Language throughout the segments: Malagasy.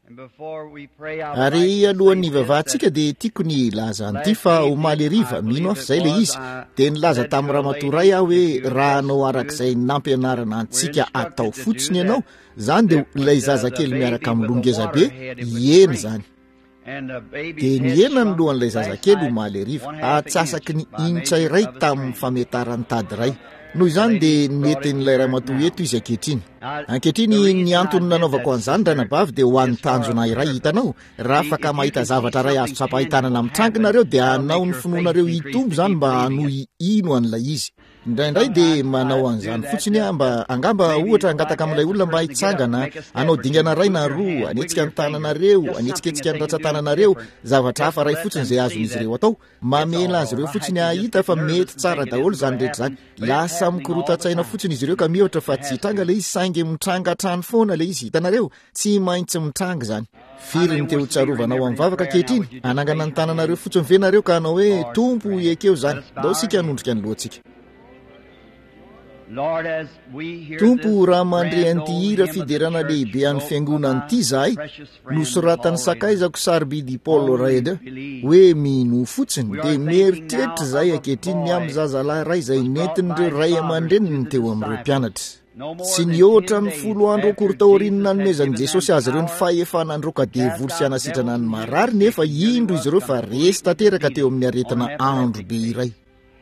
Ary alohan'ny vavahantsika dia tiako ny laza an'ity fa omaly riva mino afa izay le izy dia nilaza tamin'ny ramatoray aho hoe raha anao arak'izay nampianarana antsika atao fotsiny ianao izany dia ilay zazakely miaraka amin'ny longezabe ieny izany dia niena ny lohan'ilay zazakely omaly riva atsasaky ny initra iray tamin'ny fametarany tady iray noho izany dia netin'ilay ramatoa eto izy ankehitriny ny antony nanaovako an'izany ranabavy dia ho an'ny tanjona iray hitanao raha afaka mahita zavatra ray azo tsapahitanana mitrangynareo dia anao ny finoanareo hitombo izany mba hanohy ino an'ilay izy indraindray dia manao an'izany fotsiny mba angamba ohatra angataka amin'ilay olona mba hitsangana anao dingana ray na roa anetsika ny tananareo anetsiketsika ny ratsatananareo zavatra hafa ray fotsiny izay azon'izy ireo atao mamela azy ireo fotsiny ahita fa mety tsara daholo izany rehetra izany lasa mikorotatsaina fotsiny izy ireo ka mihatra fa tsy hitranga le izy saingy mitranga trano foana le izy hitanareo tsy maintsy mitranga izany firy ny teo tsarovanao amin'ny vavaka kehitriny anangana ny tananareo fotsiny venareo ka hanao hoe tompo ekeo izany dao sika hanondrika ny lohantsika tompo raha mandre an'ity hira fiderana lehibe an'ny fiangonan'ity zahay nosoratany sakaizako sarobidy Paul Reda hoe mino fotsiny dia mieritreritra zahay ankehitriny amin'ny zazalahy ray izay nentin'ireo ray aman-dreniny teo amin'ireo mpianatra tsy niohatra ny 10 andro kortaorinina nomezan'i Jesosy azy ireo ny fahefanandroka devoly sy anasitrana ny marary nefa indro izy ireo fa resy tanteraka teo amin'ny aretina andro be iray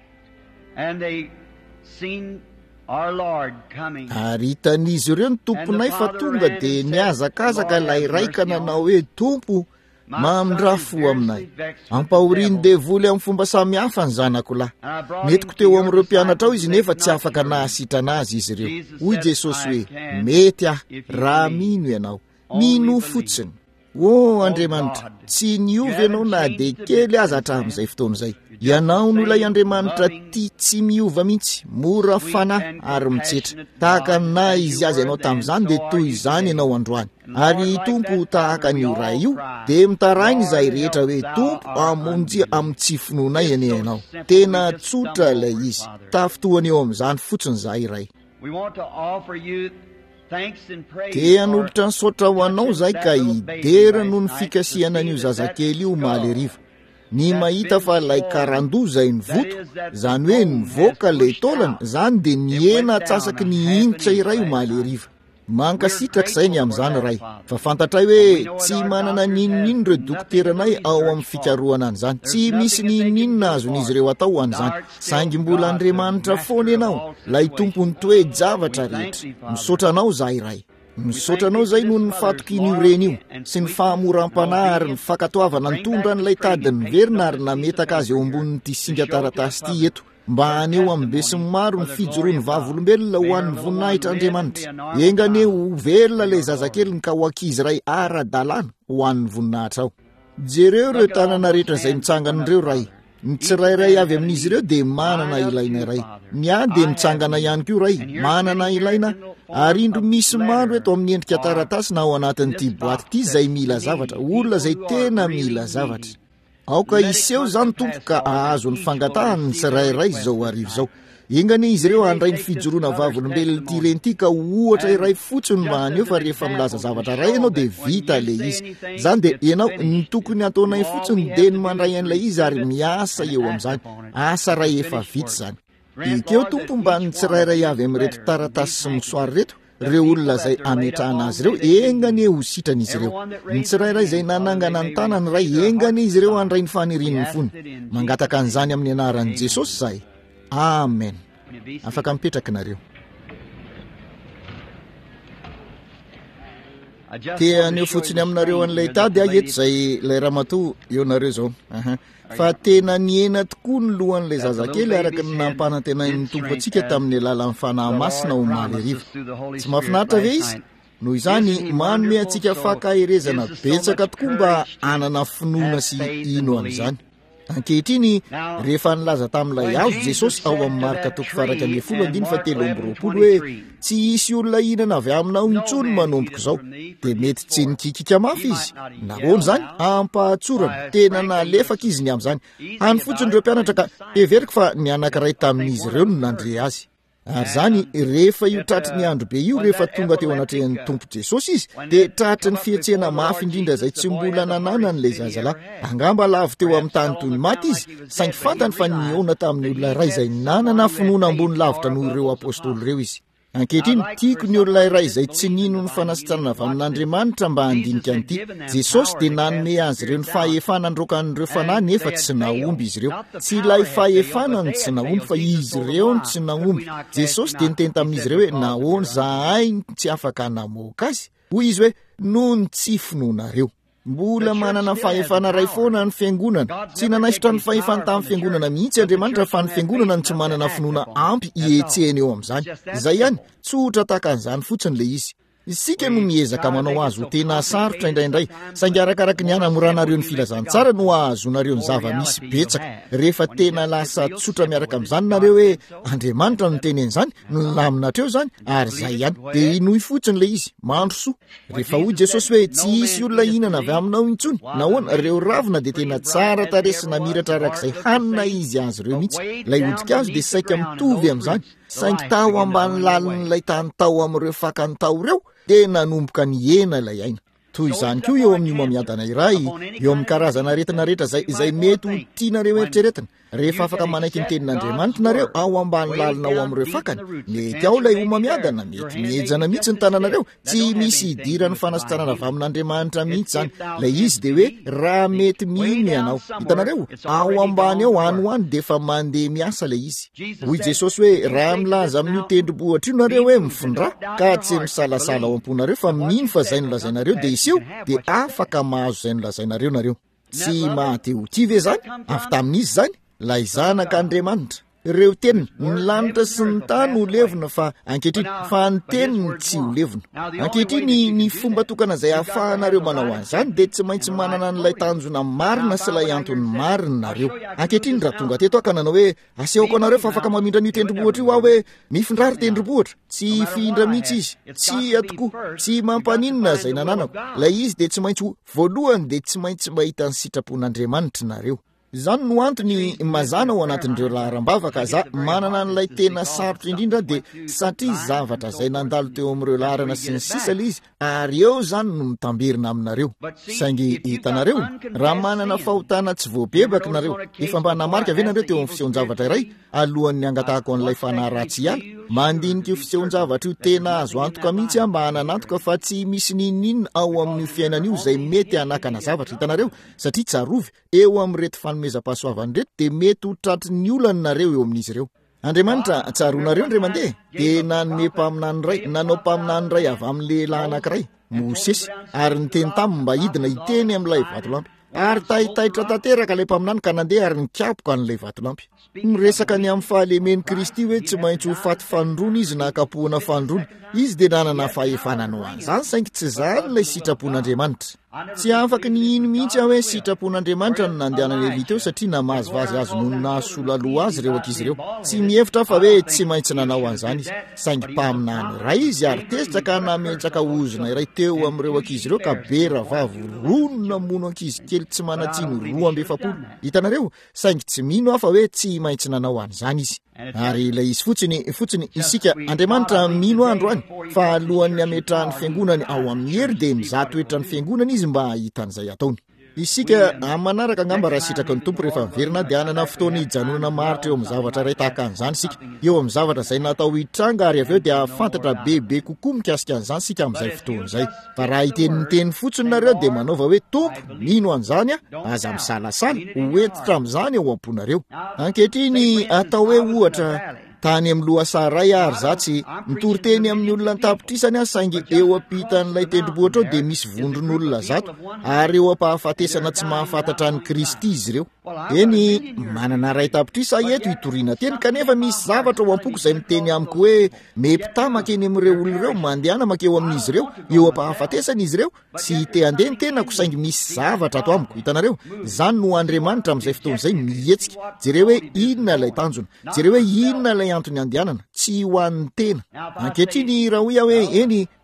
ary hitan'izy ireo ny tomponay fa tonga dia niazakazaka ilay raika nanao hoe tompo mamindrafo aminay ampahoriany devoly amin'ny fomba samy hafa ny zanako lahy netiko teo amin'ireo mpianatra ao izy nefa tsy afaka nahasitrana azy izy ireo hoy Jesosy hoe mety raha mino ianao mino fotsiny Andriamanitra tsy niovy ianao na dia kely aza hatramin'izay fotoana izay ianao no ilay Andriamanitra ty tsy miova mihitsy mora fanahy ary mitsetra tahaka na izy azy ianao tamin'izany dia toy izany ianao androany ary tompo tahaka n'io raha io dia mitarainy izahay rehetra hoe tompo amonjy amin'ny tsy finoanay ane ianao tena tsotra ilay izy tafitohany eo amin'izany fotsiny izahay iray dia hanolotra ny saotra ho anao izay ka hidera noho ny fikasiana an'io zazakely io omaly riva ny mahita fa ilay karandoha izay ny voto izany hoe nivoaka ilay taolana izany dia niena atsasaky ny initra iray omaly riva mankasitraka izay ny amin'izany ray fa fantatray hoe tsy manana ninonino ireo dokteranay ao amin'ny fikarohana an'izany tsy misy ninonino azon'izy ireo atao an'izany saingy mbola Andriamanitra foana ianao lay tompony toe javatra rehetra misaotranao zahay ray misaotranao izay noho ny fatoky n'io reny io sy ny fahamoram-panahy ary ny fakatoavana nitondra n'ilay tadiny verina ary nametaka azy eo ambonin'ity singa taratasy ity eto mba aneo amin'ny besiny maro ny fijoroany vavolombelona ho an'ny voninahitra Andriamanitra enganeo velona ilay zazakely ka ho ankizy ray ara-dalàna ho an'ny voninahitra ao jereo ireo tanana rehetra izay mitsangan'ireo ray ny tsirairay avy amin'izy ireo dia manana ilaina ray ny any dia mitsangana ihany koa ray manana ilaina ary indro misy maro eto amin'ny endrika taratasy na ao anatin'ity boaty ity izay mila zavatra olona izay tena mila zavatra aoka iseho izany tompo ka ahazo ny fangatahany ny tsirairay izao arivo izao engany izy ireo handray ny fijoroana vavolombelona ity reny ity ka ohatra iray fotsiny mba aneo fa rehefa milaza zavatra ray ianao dia vita le izy izany dia ianao ny tokony ataonay fotsiny dia ny mandray an'ilay izy ary miasa eo amin'izany asa ray efa vita izany ikeo tompo mba ny tsirairay avy amin'reto taratasy sy mosoary reto ireo olona izay ametrahana azy ireo engany ho sitran'izy ireo ny tsirairay izay nanangana ny tanany ray engany izy ireo handray ny fanirian'ny fony mangataka an'izany amin'ny anaran'i Jesosy zahay amen afaka mipetraka nareo tia aneo fotsiny aminareo an'ilay tady eto izay ilay ramatoa eo nareo izao fa tena niena tokoa ny lohan'ilay zazakely araka ny nampanantenain'ny tompo antsika tamin'ny alalan'ny fanahy masina omaly riva tsy mahafinaritra ve izy noho izany manome antsika fakaherezana betsaka tokoa mba anana finoana sy ino amin'izany ankehitriny rehefa nilaza tamin'ilay azo Jesosy ao amin'ny marika toko faraka 10:17 hoe tsy hisy olona inana avy aminao intsony manomboka izao dia mety tsy nikikika mafy izy nahoana izany ampahatsorana tena nalefaka izy ny amin'izany hany fotsiny ireo mpianatra ka everiko fa ny anankiray tamin'izy ireo no nandre azy Ary zany rehefa io tratry ny andro be io rehefa tonga teo anatrehan'ny Tompo Jesosy izy dia tratry ny fihetsehana mafy indrindra izay tsy mbola nanana n'ilay zazalahy. Angamba lavy teo amin'ny tany toy ny maty izy, saingy fantany fa niona tamin'ny olona iray izay nanana finoana ambony lavitra noho ireo apôstôly ireo izy. Ankehitriny tiako ny olona iray izay tsy nino ny fanasitranana avy amin'Andriamanitra mba handinika an'ity. Jesosy dia nanome azy ireo ny fahefana androkan'ireo fanahy nefa tsy naomby izy ireo. Tsy ilay fahefana ny tsy naomby fa izy ireo ny tsy naomby. Jesosy dia niteny tamin'izy ireo hoe nahoana zahay tsy afaka namoaka azy. Hoy izy hoe noho ny tsy finoanareo. Mbola manana fahefana ray foana ny fiangonana. Tsy nanaisotra ny fahefana tamin'ny fiangonana mihitsy Andriamanitra fa ny fiangonana ny tsy manana finoana ampy hietsehana eo amin'izany. Izay ihany, tsotra tahaka an'izany fotsiny ilay izy. Isika no miezaka manao azy ho tena sarotra indraindray, saingy arakaraka ny anamoranareo ny filazantsara no ahazonareo ny zava-misy betsaka. Rehefa tena lasa tsotra miaraka amin'izany nareo hoe Andriamanitra no tenen'izany, nilaminatreo zany, ary izay ihany, dia inoy fotsiny ilay izy, mandro soa. Rehefa hoy Jesosy hoe tsy hisy olona hihinana avy aminao intsony, nahoana ireo ravina dia tena tsara tarehy sy namiratra arak'izay hanina izy azy ireo mihitsy. Ilay odikazo dia saika mitovy amin'izany, saingy tao ambany lalin'ilay tany tao amin'ireo fakany tao ireo dia nanomboka ny hena ilay aina. Toy izany koa eo amin'ny homamiadana iray, eo amin'ny karazana aretina rehetra izay mety ho tianareo eritreretina. Rehefa afaka manaiky ny tenin'Andriamanitra nareo ao ambany lalina ao amin'ireo fakany, mety ao ilay homamiadana, mety miejana mihitsy ny tananareo, tsy misy idirany fanasitranana avy amin'Andriamanitra mihitsy zany. Ilay izy dia hoe raha mety mihiny ianao, hitanareo, ao ambany ao anoany dia efa mandeha miasa ilay izy. Hoy Jesosy hoe raha milaza amin'io tendrombohitra io nareo hoe mifindra ka tsy misalasala ao am-ponareo fa mino fa izay nolazainareo dia iseo dia afaka mahazo izay nolazainareo nareo. Tsy mahateo ty ve zany? Avy tamin'izy zany lay zanak'Andriamanitra. Ireo teniny ny lanitra sy ny tany ho levona fa ankehitriny fa ny teniny tsy ho levona. Ankehitriny ny fomba tokana izay ahafahanareo manao an'izany dia tsy maintsy manana n'ilay tanjona marina sy ilay antony marina nareo. Ankehitriny raha tonga teto ka nanao hoe asehoko anareo fa afaka mamindra n'io tendrombohitra io aho hoe mifindrary tendrombohitra. Tsy findra mihitsy izy, tsy atoko, tsy mampaninona izay nananako. Ilay izy dia tsy maintsy ho voalohany dia tsy maintsy mahita ny sitrapon'Andriamanitra nareo. Izany no antony mazana ao anatin'ireo laharam-bavaka za manana n'ilay tena sarotra indrindra dia satria zavatra izay nandalo teo amin'ireo laharana sy ny sisa ilay izy ary eo zany no mitamberina aminareo. Saingy hitanareo raha manana fahotana tsy voabebaka nareo, efa mba namarika ve nareo teo amin'ny fisehoan-javatra iray alohan'ny angatahako an'ilay fanahy ratsy ihany, mandinika io fisehoan-javatra io tena azo antoka mihitsy mba hananantoka fa tsy misy ninonina ao amin'ny fiainan'io izay mety hanakana zavatra. Hitanareo satria tsarovy eo amin'irety fanomezam-pahasoavana reto dia mety ho tratry ny olana nareo eo amin'izy ireo. Andriamanitra tsaronareo ndray mandeha dia nanome mpaminany iray, nanao mpaminany iray avy amin'ny lehilahy anankiray, Mosesy, ary niteny taminy mba hidina hiteny amin'ilay vatolampy. Ary tahitaitra tanteraka ilay mpaminany ka nandeha ary nikapoka an'ilay vatolampy. Miresaka ny amin'ny fahalemen'i Kristy hoe tsy maintsy ho faty fandrona izy na kapohana fandrona. Izy dia nanana fahefanana ho an'izany saingy tsy izany ilay sitrapon'Andriamanitra. Tsy afaka ny ino mihitsy aho hoe sitrapon'Andriamanitra no nandehanany Elia teo satria namahazovazy azy noho ny nahasolaloha azy ireo ankizy ireo. Tsy mihevitra fa hoe tsy maintsy nanao an'izany izy, saingy mpaminany iray izy ary tezitra ka nametraka ozona iray teo amin'ireo ankizy ireo ka bera vavy ronona mono ankizy kely tsy manatsiny 270. Hitanareo, saingy tsy mino aho fa hoe tsy maintsy nanao an'izany izy. Ary ilay izy fotsiny isika Andriamanitra mino andro any fa alohan'ny ametrahany fiangonany ao amin'ny hery dia mizaha toetra ny fiangonany izy mba hitan'izay ataony. Isika manaraka angamba raha sitraka ny Tompo rehefa miverina dia hanana fotoana hijanonana maritra eo amin'ny zavatra iray tahaka an'izany sika, eo amin'ny zavatra izay natao hitranga ary avy eo dia fantatra bebe kokoa mikasika an'izany sika amin'izay fotoana izay. Fa raha hiteniteny fotsiny nareo dia manaova hoe Tompo mino an'izany aza misalasala hoentitra amin'izany ao am-ponareo. Ankehitriny atao hoe ohatra tany amin'ny lohasaray ary zatsy mitory teny amin'ny olona tapitrisany saingy eo ampitan'ilay tendrombohitra ao dia misy vondron'olona zato ary eo ampahafatesana tsy mahafantatra ny Kristy izy ireo. Eny manana ray tapitrisa eto hitoriana teny kanefa misy zavatra ao am-poko izay miteny amiko hoe mepitama eny amin'ireo olona ireo mandehana makeo amin'izy ireo eo ampahafatesana izy ireo tsy te handeha ny tenako saingy misy zavatra ato amiko. Hitanareo zany no Andriamanitra amin'izay fotoana izay mihetsika jereo hoe inona ilay tanjona, jereo hoe inona ilay antony andehanana, tsy ho an'ny tena. Ankehitriny raha hoy aho hoe eny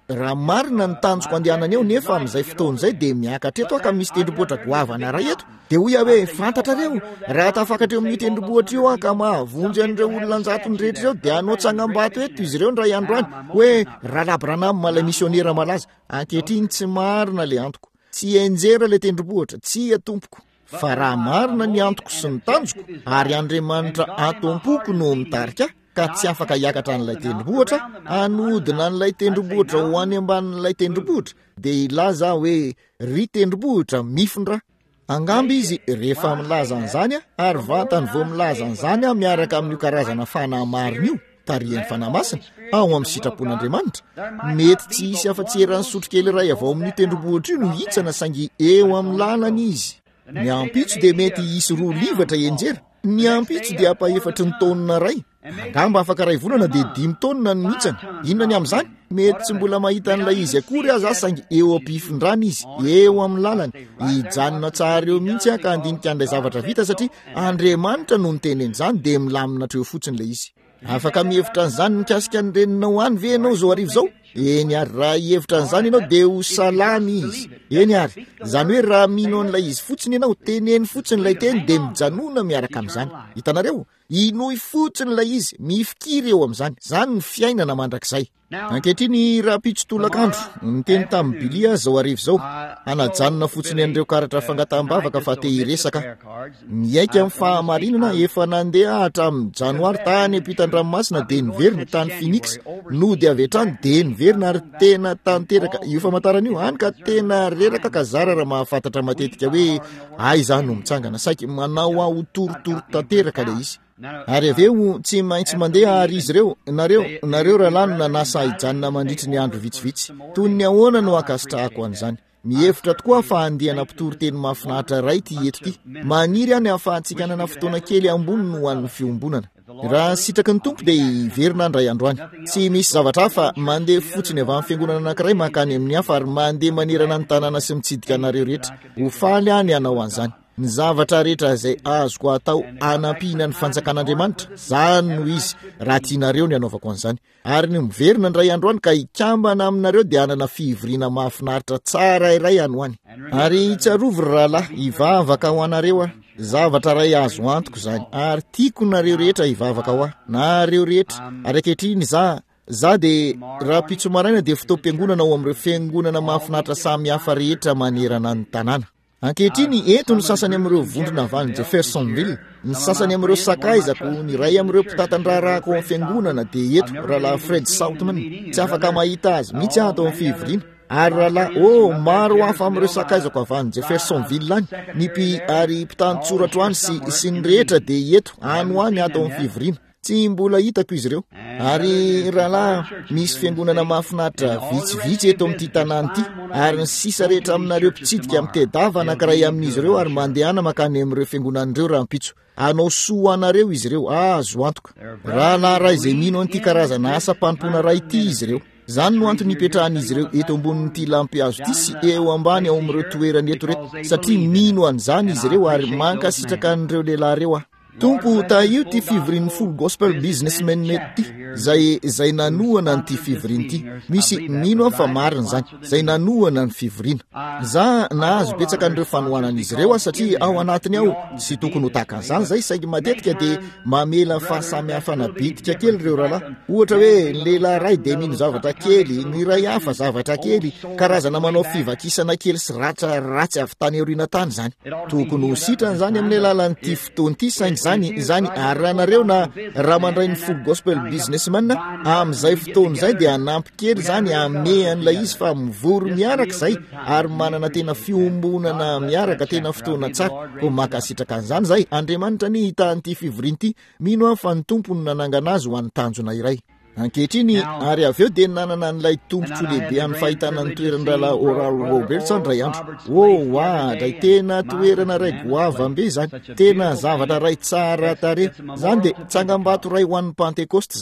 raha marina ny tanjoko andehanana eo nefa amin'izay fotoan'izay dia miaka treto ka misy tendrombohitra goavana raha eto dia hoy aho hoe fantatra reo raha tafakatra eo amin'ny tendrombohitra io ka mahavonjy an'ireo olona anjatony rehetra ireo dia hanao tsangambato eto izy ireo ndray andro any hoe Ralabranam malay misionera malaza ankehitriny tsy marina le antoko tsy enjera le tendrombohitra tsy atompoko fa raha marina ny antoko sy ny tanjoko ary Andriamanitra atompoko no mitarika ka tsy afaka hiakatra n'ilay tendrombohitra anodina n'ilay tendrombohitra ho any ambanin'ilay tendrombohitra dia ilaza hoe ry tendrombohitra mifindra angamba izy rehefa milaza an'izany ary vatany vao milaza an'izany miaraka amin'io karazana fanahy marina io tarihan'ny fanahy masina ao amin'ny sitrapon'Andriamanitra mety tsy hisy afa-tsy eran'ny sotrokely iray avao amin'io tendrombohitra io no hitsana saingy eo amin'ny lalany izy ny ampitso dia mety hisy 2 livatra enjera ny ampitso dia apa-efatra ny taonina ray angamba afaka ray volana dia 5 taonina ny mitsana inona ny amin'izany mety tsy mbola mahita an'ilay izy akory aza saingy eo ampifindrany izy eo amin'ny lalany hijanona tsara eo mihitsy ka andinika an'ilay zavatra vita satria Andriamanitra no nitenen'izany dia milamina hatreo fotsiny ilay izy afaka mihevitra an'izany mikasika ny renina ho any ve ianao zao arivo zao eny ary raha hihevitra an'izany ianao dia ho salamy izy eny ary izany hoe raha mino an'ilay izy fotsiny ianao teneny fotsiny ilay teny dia mijanona miaraka amin'izany hitanareo inoy fotsiny ilay izy mifikiry eo amin'izany izany ny fiainana mandrakizay ankehitriny raha pitsotolakandro ny teny tamin'ny Bilia zao arivo zao anajanona fotsiny an'ireo karatra fangataham-bavaka fa te hiresaka miaika amin'ny fahamarinana efa nandeha hatramin'ny janoary tany ampitan-dranomasina dia niverina tany Phoenix no dia avy hatrany dia niverina ary tena tanteraka io famantarana io hany ka tena reraka ka zara raha mahafantatra matetika hoe izany no mitsangana saiky manao aho torotoro tanteraka ilay izy ary aveo tsy maintsy mandeha ary izy ireo nareo raha lanona nasa hijanona mandritry ny andro vitsivitsy toy ny ahoana no akasitrahako an'izany mihevitra tokoa fa andihana mpitoroteny mahafinaritra ray ty eto ty maniry any ahafahantsika hanana fotoana kely ambony no ho an'ny fiombonana raha sitraky ny tompo dia hiverina andray andro any tsy misy zavatra hafa mandeha fotsiny avy amin'ny fiangonana anankiray mankany amin'ny hafa ary mandeha manerana ny tanàna sy mitsidika anareo rehetra ho faly any hanao an'izany ny zavatra rehetra izay azoko atao anampihana ny fanjakan'Andriamanitra izany no izy raha tianareo ny anaovako an'izany ary ny miverina ndray andro any ka hikambana aminareo dia hanana fivoriana mahafinaritra tsara iray any ho any ary hitsarovy rahalahy hivavaka ho anareo zavatra ray azo antoko izany ary tiako nareo rehetra hivavaka ho nareo rehetra ary ankehitriny za dia raha pitso maraina dia fotoam-piangonana ao amin'ireo fiangonana mahafinaritra samy hafa rehetra manerana ny tanàna ankehitriny eto ny sasany amin'ireo vondrona avy any Jeffersonville ny sasany amin'ireo sakaizako ny ray amin'ireo mpitatandrarahako amin'ny fiangonana dia eto rahalahy Fred Saltman tsy afaka mahita azy mihitsy ato amin'ny fivoriana ary rahalahy maro hafa amin'ireo sakaizako avy any Jeffersonville any ary mpitantsoratra any sy ny rehetra dia eto ano any ato amin'ny fivoriana tsy mbola hitako izy ireo ary rahalahy misy fiangonana mahafinaritra vitsivitsy eto amin'ity tanàna ity ary ny sisa rehetra aminareo mpitsidika amin'ny tedava anankiray amin'izy ireo ary mandehana makany amin'ireo fiangonan'ireo raha mpitso anao soa anareo izy ireo azo antoka rahalahy raha izay mino an'ity karazana asa mpanompoana ray ity izy ireo izany no antony hipetrahan'izy ireo eto ambonin'ity lampy azo ity sy eo ambany ao amin'ireo toerany eto reto satria mino an'izany izy ireo ary mankasitraka an'ireo lehilahy ireo tompo io ty fivorian'ny full gospel businessman mety ty zay nanoana n'ity fivoriana ty misy mino fa marina zany zay nanoana ny fivoriana za nahazo betsaka an'ireo fanohanan'izy ireo satria ao anatiny ao sy tokony ho tahaka an'izany zay saingy matetika dia mamela fahasamihafana bitika kely ireo rahalahy ohatra hoe ny lehilahy ray dia mino zavatra kely ny ray hafa zavatra kely karazana manao fivakisana kely sy ratsy avy tany aoriana tany zany tokony ho sitrany zany amin'ny alalan'ity fotoany ity saingy zany ary rahanareo na raha mandray ny full gospel businessman amin'izay fotoana izay dia anampy kely zany amehan'ilay izy fa mivory miaraka izay ary manana tena fiombonana miaraka tena fotoana tsara ho makasitraka an'izany zay Andriamanitra ny hitan'ity fivoriana ity mino aho fa ny tompony nanangana azy ho an'ny tanjona iray ankehitriny ary aveo dia nanana n'ilay tombotso lehibe amin'ny fahitana ny toerana rahalahy Oral Roberts andray andro dray tena toerana ray goavambe zany tena zavatra ray tsara tare zany dia tsangambato ray ho an'ny Pentecoste zany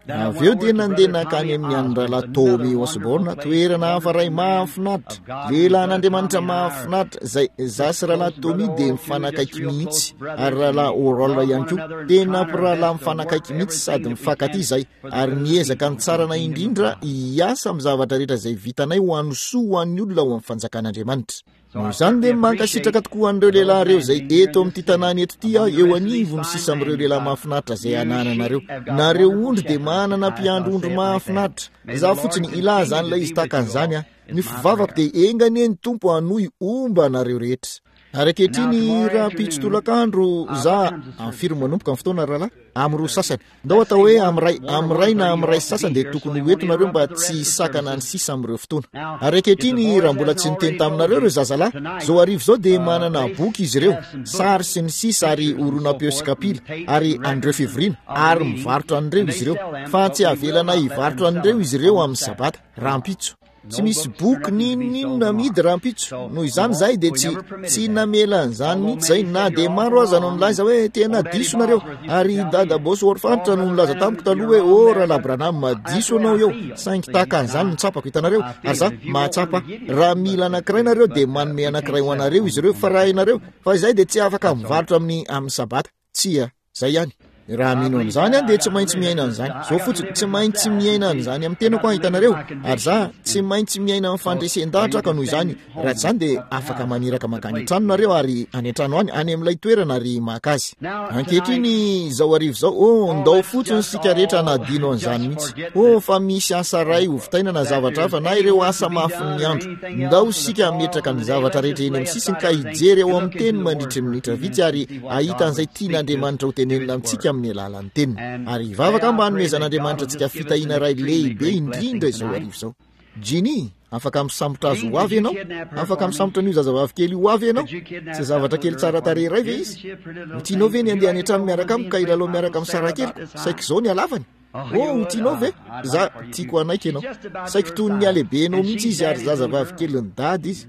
avy eo dia nandeha nakany amin'ny andrala Tomy Osborne, toerana hafa ray mahafinaritra. Lehilahy n'Andriamanitra mahafinaritra zay zasy rahalahy Tomy dia mifanakaiky mihitsy, ary rahalahy Oral ihany koa tena mpirahalahy mifanakaiky mihitsy sady mifankaty zay, ary niezaka ny tsarana indrindra hiasa amin'ny zavatra rehetra zay vitanay ho an'ny soa ho an'ny olona ho amin'ny fanjakan'Andriamanitra. Noho izany dia mankasitraka tokoa an'ireo lehilahy ireo zay eto amin'ity tanàna eto ity eo anivo ny sisa amin'ireo lehilahy mahafinaritra zay anananareo. Nareo ondry dia manana mpiandro ondry mahafinaritra. Za fotsiny ilaza an'ilay izy takan'izany ny fivavako dia engany ny tompo hanohy omba anareo rehetra. Ary ankehitriny raha pitso tolakandro za amfiry manomboka amin'ny fotoana rahalahy amin'ny roa sasany. Ndao atao hoe amiray na amiray sasany dia tokony hoentinareo mba tsy hisakana ny sisa amin'ireo fotoana. Ary ankehitriny raha mbola tsy niteny taminareo ireo zazalahy, zao arivo zao dia manana boky izy ireo, sary sy ny sisa ary Oronampeo sy Kapila ary Andreo Fivorina, ary mivarotra an'ireo izy ireo, fa tsy avelana hivarotra an'ireo izy ireo amin'ny sabata. Rahampitso tsy misy boky ninona midy rahampitso. Noho izany zay dia tsy namela an'izany mihitsy zay, na dia maro aza no nilaza hoe tena diso nareo, ary dada Bosy Orfanitra no nilaza tamiko taloha hoe rahalahy Branham madiso anao eo, saingy tahaka an'izany nitsapako hitanareo. Ary za mahatsapa, raha mila anankiray nareo dia manome anankiray ho anareo izy ireo, fa raha ianareo fa izay dia tsy afaka mivarotra amin'ny sabata, tsia zay ihany. Raha mino an'izany dia tsy maintsy miaina an'izany. Zao fotsiny tsy maintsy miaina an'izany amin'ny tenako hitanareo, ary za tsy maintsy miaina amin'ny fandresendahatra ka noho izany raha tsy izany dia afaka maniraka makany an-trano nareo ary any an-trano any amin'ilay toerana ary maka azy. Ankehitriny zao arivo zao ndao fotsiny sika rehetra anadino an'izany mihitsy. Fa misy asa ray hovitaina na zavatra hafa na ireo asa mafin'ny andro, ndao sika metraka ny zavatra rehetra eny amin'ny sisiny ka hijery eo amin'ny teny mandritry minitra vitsy ary ahita an'izay tian'Andriamanitra ho tenenina amintsika amin'ny alalan'ny teniny. Ary hivavaka mba hanomezan'Andriamanitra antsika fitahina ray lehibe indrindra izao arivo zao. Jiny, afaka misambotra azy ho avy ianao? Afaka misambotra an'io zazavavy kely ho avy ianao? Tsy zavatra kely tsara tarehy ray ve izy? Tianao ve ny andeha any an-trano miaraka amiko ka ilalao miaraka amin'ny sara keliko? Saiko izao ny halavany. Tianao ve? Za tiako anaiky ianao. Saiko toy ny alehibenao mihitsy izy ary zazavavy kely ny dady izy.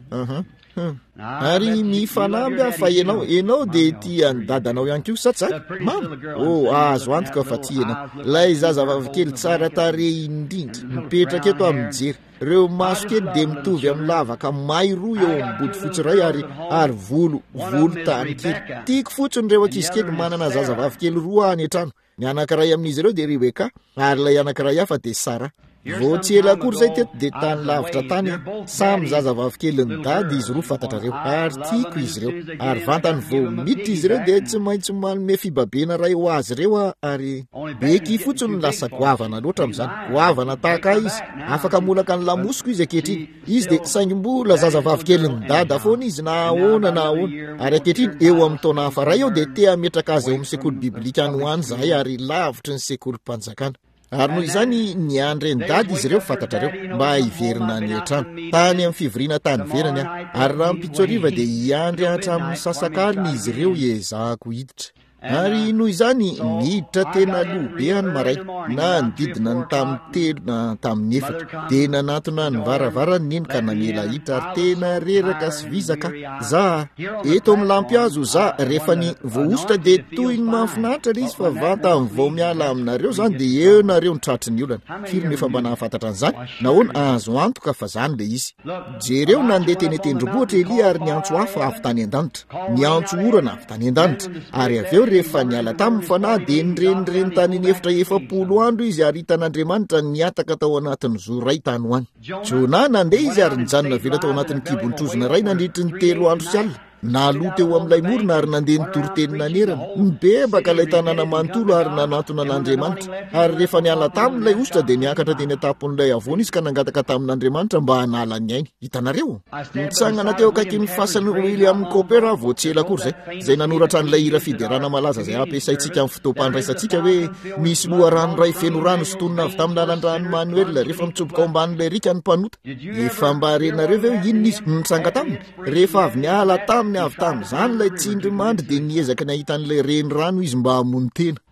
Ary mifanamby fa enao dia tia ny dadanao ihany koa sa tsy mama? Azo antoka fa tia ianao. Lay zazavavy kely tsara tarehy indrindra mipetraka eto amin'ny jery, ireo maso kely dia mitovy amin'ny lavaka may roa eo ambody fotsy ray ary volo tany kely. Tiako fotsiny ireo ankizy kely manana zazavavy kely roa any an-trano. Ny anankiray amin'izy ireo dia Rebeka ary ilay anankiray hafa dia Sara. Vao tsy ela akory zay teto dia tany lavitra tany, samy zazavavy kely ny dady izy roa fantatrareo, ary tiako izy ireo. Ary vantany vao miditra izy ireo dia tsy maintsy manome fibabena ray ho azy ireo ary beky fotsiny lasa goavana loatra amin'izany. Goavana tahaka izy, afaka molaka ny lamosiko izy ankehitriny. Izy dia saingy mbola zazavavy kely ny dada foana izy na ahoana. Ary ankehitriny eo amin'ny taona hafa ray eo dia tea metraka azy eo amin'ny sekoly biblika any ho any zahay ary lavitry ny sekoly mpanjakana. Ary noho izany niandry ny dady izy ireo fantatrareo mba hiverina ny an-trano tany amin'ny fivoriana tany verany ary raha mpitsoriva dia hiandry hatramin'ny sasakaliny izy ireo ezahako hiditra. Ary noho izany niditra tena lobe any maray, na nididina ny tamin'ny telo na tamin'ny efatra, dia nanatona ny varavarany neny ka namela hiditra ary tena reraka sy vizaka. Za eto amin'ny lampy azo za rehefa ny voaositra dia toy ny mahafinaritra izy fa vanta amin'ny vao miala aminareo zany dia eo nareo nitratry ny olana. Firy nefa mba nahafantatra an'izany? Nahoana azo antoka fa zany le izy. Jereo nandeha teny tendrombohitra Elia ary niantso hafa avy tany an-danitra, niantso orana avy tany an-danitra, ary avy eo rehefa niala tamin'ny fanahy dia nireny tany ny efatra 70 andro izy ary hitan'Andriamanitra niataka tao anatin'ny zo ray tany ho any. Jona nandeha izy ary nijanona vela tao anatin'ny kibon'ny trozona ray nandritry ny 3 andro sy alina. Naloto eo amin'ilay morona ary nandeha nitory-teny nanerana, nibebaka ilay tanàna manontolo ary nanatona an'Andriamanitra. Ary rehefa niala tamin'ilay ositra dia niakatra teny an-tampon'ilay avoana izy ka nangataka tamin'Andriamanitra mba hanala ny ainy. Hitanareo? Nitsangana teo akaikin'ny fasan'ny William Cowper vao tsy ela akory zay nanoratra an'ilay hira fiderana malaza zay ampiasaintsika amin'ny fotoam-pandraisantsika hoe misy loharano ray feno rano sy tonona avy tamin'ny lalan-drano Manuel rehefa mitsoboka ao ambanin'ilay rika ny mpanota. Efa mba renareo ve inona izy nitsanga taminy? Rehefa avy niala taminy avy tamin'izany ilay tsindry mandry dia niezaka ny ahitan'ilay renirano izy mba hamono tena.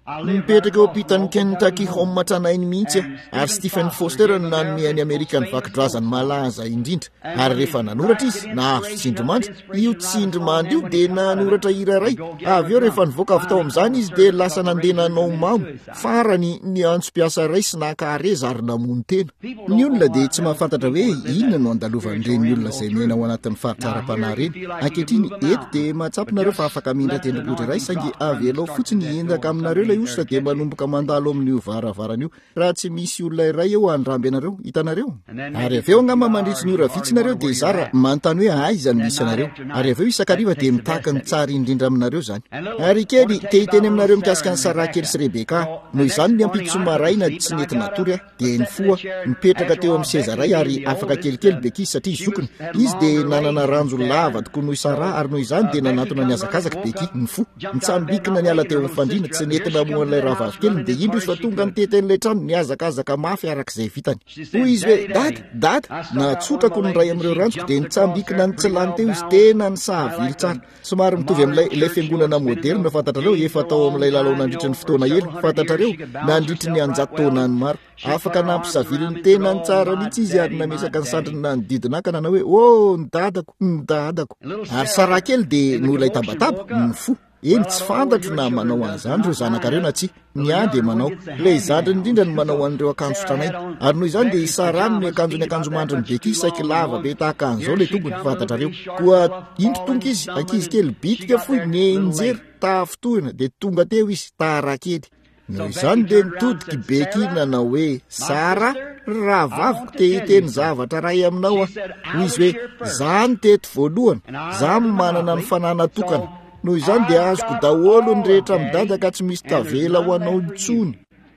mipetraka eo ampitany Kentucky Home matranainy mihitsy ary Stephen Foster no nanome ny American vakidrazany malaza indrindra ary rehefa nanoratra izy na azo tsindrimandry io tsindrimandry io dia nanoratra iraray avy eo rehefa nivoaka avy tao amin'izany izy dia lasa nandeha nanao mamo farany ny antso-piasa ray sy nankahare zary namony tena ny olona dia tsy mahafantatra hoe inona no andalovan'ireny olona izay mena ao anatin'ny faritra ara-panahy reny ankehitriny eto dia mahatsapinareo fa afaka mindra tendrombohitra iray saingy avy alao fotsiny endaka aminareo ilay ositra dia manomboka mandalo amin'io varavarana io raha tsy misy olona iray eo andramby anareo hitanareo ary avy eo angamba mandritry ny ora vitsinareo dia zara manontany hoe aiza no misy anareo ary avy eo isakariva dia mitahaka ny tsara indrindra aminareo zany ary kely te hiteny aminareo mikasika ny Sara kely sy Rebeka noho izany ny ampitsomaraina tsy nety natory dia ny foa mipetraka teo amin'ny seza ray ary afaka kelikely bekizy satria zokiny izy dia nanana ranjo lava toko noho Sara ary noho izany dia nanatona ny azakazaka beky ny fo nitsambikina ny ala teo amin'ny fandrina tsy nety namoan'ilay rahavavy keliny dia indro izy fa tonga niteten'ilay trano ny azakazaka mafy arak'izay vitany hoy izy hoe dada natsotrako ny ray amin'ireo ranjoko dia nitsambikina ny tsilany teo izy tena ny sahavily tsara somary mitovy amin'ilay fiangonana moderna fantatrareo efa tao amin'ilay lalao nandritry ny fotoana ela fantatrareo nandritry ny anjato taona ny maro afaka nampisavily ny tena ny tsara mihitsy izy ary namesaka ny sandriny na nydidinaka nanao hoe ny dadako ary Sara kely dia no ilay tabataba ny fo eny tsy fantatro na manao an'izany reo zanakareo na tsy ny dia manao ilay zandriny indrindra no manao an'ireo akanjo tranainy ary noho izany dia Sarany ny akanjo mandriny beky saiky lava be tahaka an'izao ilay tongony fantatrareo koa indro tonga izy ankizy kely bitika foy ny enjery tafitohina dia tonga teo izy tarakely noho izany dia nitodiky beky nanao hoe Sara raha vaviko te hiteny zavatra ray aminao hoy izy hoe zany teto voalohany za manana ny fanana tokana noho izany dia azoko daholo ny rehetra midada ka tsy misy tavela ho anao intsony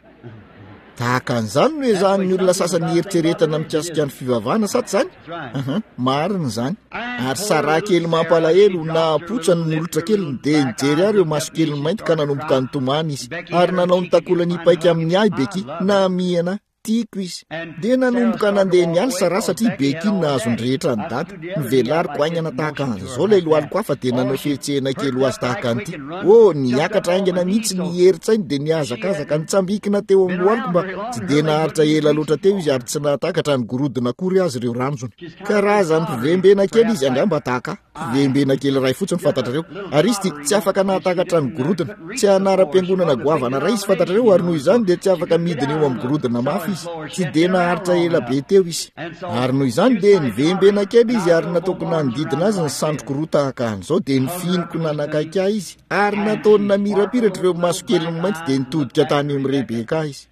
tahaka an'izany no izany ny olona sasany eritreretana mikasika ny fivavahana sa tsy zany marina zany ary Sara kely mampalahelo na potsany molotra keliny dia nijery ary eo maso keliny mainty ka nanomboka nitomany izy ary nanao nitakolany hipaika amin'ny ahy beky na miana tiako izy dia nanomboka nandeha ny aly Sara satria beky nahazo ny rehetra ny dada ny velariko aingana tahaka an'izao ilay lohaliko afa dia nanao fihetsehana kely ho azy tahaka an'ity niakatra aingana mihitsy ny heritsainy dia niazakazaka nitsambikina teo amin'ny lohaliko mba tsy dia naharitra ela loatra teo izy ary tsy nahatakatra ny gorodona akory azy ireo ranjony karazany mpivembena kely izy angamba tahaka mpivembena kely ray fotsiny fantatrareo ary izy tsy afaka nahatakatra ny gorodona tsy anaram-piangonana goavana ray izy fantatrareo ary noho izany dia tsy afaka midina eo amin'ny gorodona mafy tsy dia naharitra ela be teo izy ary noho izany dia nivembena kely izy ary nataoko nanodidina azy ny sandroko roa tahaka an'izao dia nifiniko nanakaiky ahy izy ary nataony namirapiratra ireo maso keliny mainty dia nitodika tany amin'ny Rebeka izy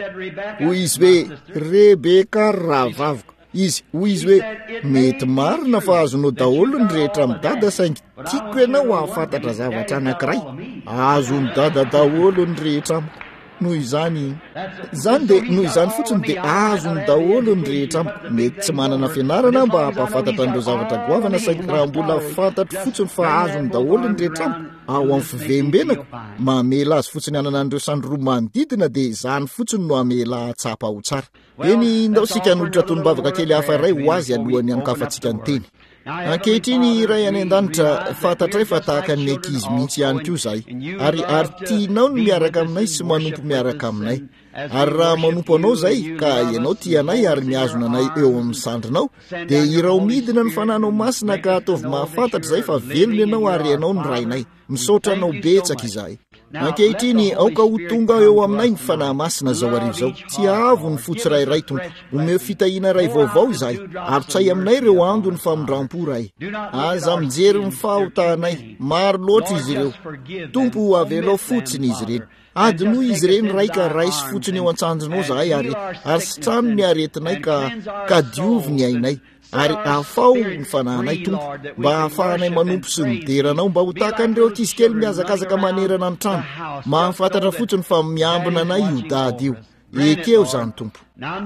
hoy izy hoe Rebeka rahavaviko izy hoy izy hoe mety marina fa azonao daholo ny rehetra midada saingy tiako ianao ahafantatra zavatra anankiray azony dada daholo ny rehetra amiko noho izany dia noho izany fotsiny dia azony daholo ny rehetra amiko mety tsy manana fianarana mba hampahafantatra an'ireo zavatra goavana saingy raha mbola fantatro fotsiny fa azony daholo ny rehetra amiko ao amin'ny fivembenako mamela azy fotsiny anana an'ireo sandro manodidina dia izany fotsiny no amela tsapa ho tsara eny ndao sika nolotra tony-bavaka kely hafa iray ho azy alohan'ny amikafantsika ny teny ankehitriny iray any an-danitra fantatray fa tahaka ny ankizy mihitsy ihany koa zahay ary tianao ny miaraka aminay sy manompo miaraka aminay ary raha manompo anao zay ka ianao tianay ary miazona anay eo amin'ny sandrinao dia irao midina ny fananao masina ka ataovy mahafantatra zay fa velona ianao ary ianao ny rainay misaotra anao betsaka izahay ankehitriny aoka ho tonga eo aminay ny fanahy masina zao arivo zao tsy avo ny fotsy rairay tompo omeo fitahiana ray vaovao izahay ary tsay aminay ireo ando ny famondram-po ray aza mijery ny fahotanay maro loatra izy ireo tompo avelao fotsiny izy ireny adino izy ireny raika raisy fotsiny eo antsanjonao zahay ary sitrano ny aretinay ka diovy ny ainay ary afao ny fanahinay tompo mba hahafahanay manompo sy mideranao mba ho tahaka an'ireo ankizy kely miazakazaka manerana ny trano mahafantatra fotsiny fa miambina anay io dady io ekeo zany tompo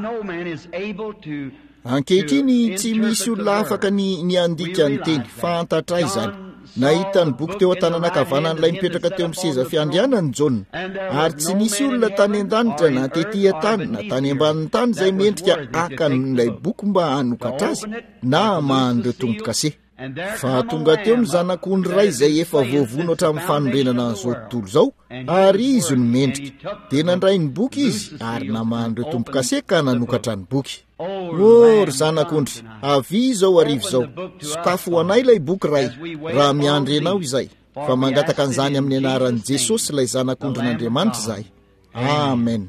ankehitriny tsy misy olona afaka ny andika ny teny fantatray zany nahita ny boky teo an-tanana kavanan'ilay mipetraka teo amin'ny seza fiandrianany Jona ary tsy nisy olona tany an-danitra na tetỳ tany na tany ambanin'ny tany izay mendrika akan'ilay boky mba hanokatra azy na mahan'ireo tompo-kase fa tonga teo ny zanak'ondry ray izay efa voavono hatramin'ny fanorenana an'izao tontolo izao ary izy no mendrika dia nandray ny boky izy ary namandreo tompo-kase ka nanokatra ny boky. Ry zanak'ondry, avy izao arivo izao, sokafo ho anay ilay boky ray raha miandry ianao izay, fa mangataka an'izany amin'ny anaran'i Jesosy ilay zanak'ondry n'Andriamanitra izahay. Amen.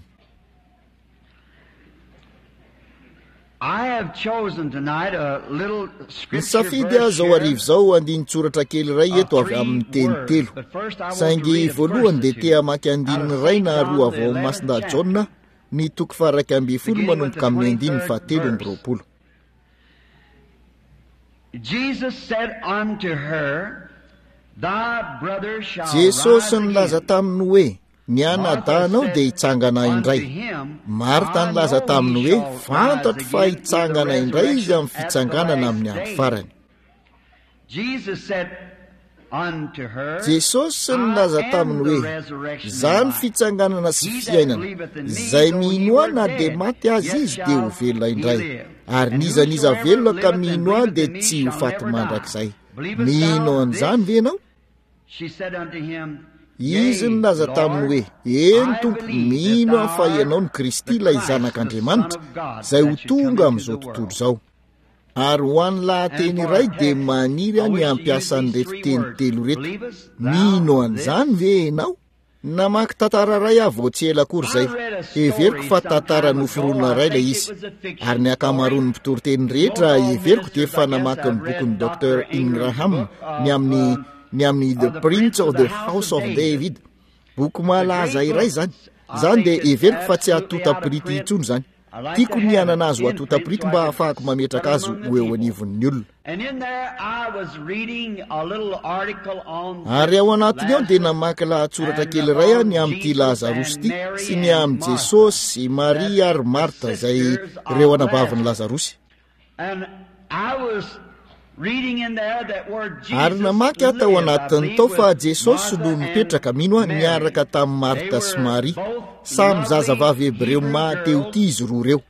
Nisafidy aho zao arivo zao andinin-tsoratra kely ray eto avy amin'ny teny telo. Saingy voalohany dia tea maki andininy ray na roa avy ao Masinda Jaona ny toko 2:10 manomboka amin'ny andininy 7:20. Jesosy nilaza taminy hoe, ny anadanao dia hitsangana indray. Marta nilaza taminy hoe, fantatro fa hitsangana indray izy amin'ny fitsanganana amin'ny andro farany. Jesosy nilaza taminy hoe, zany fitsanganana sy fiainana, izay mino ahy na dia maty azy izy dia ho velona indray, ary nizaniza velona ka mino ahy dia tsy ho faty mandrakizay. Mino an'izany ve ianao? Izy nilaza taminy hoe, eny tompo, mino aho fa ianao ny Kristy ilay zanak'Andriamanitra izay ho tonga amin'izao tontolo izao. Ary ho an'ny lahateny iray dia maniry aho ny ampiasan'ireto teny telo reto. Mino an'izany ve ianao? Namaky tantara ray aho vao tsy ela akory izay. Heveriko fa tantara noforonina ray ilay izy. Ary ny akamaroan'ny mpitoriteny rehetra heveriko dia efa namaky ny bokin'ny Dr. Ingraham ny amin'ny The Prince of the House of David. Boky malaza iray zany. Zany dia heveriko fa tsy atota-prity intsony zany. Tiako nianana azy ho atota-prity mba ahafahako mametraka azy ho eo anivon'ny olona. Ary ao anatiny ao dia namaky lahatsoratra kely ray aho ny amin'ity Lazarosy ity sy ny amin'ny Jesosy, Maria ary Marta izay ireo anabavin'ny Lazarosy. Ary namaky aho tao anatiny tao fa Jesosy no mipetraka mino aho niaraka tamin'ny Marta sy Maria, samy zazavavy Hebreo mahateo ity izy roa ireo.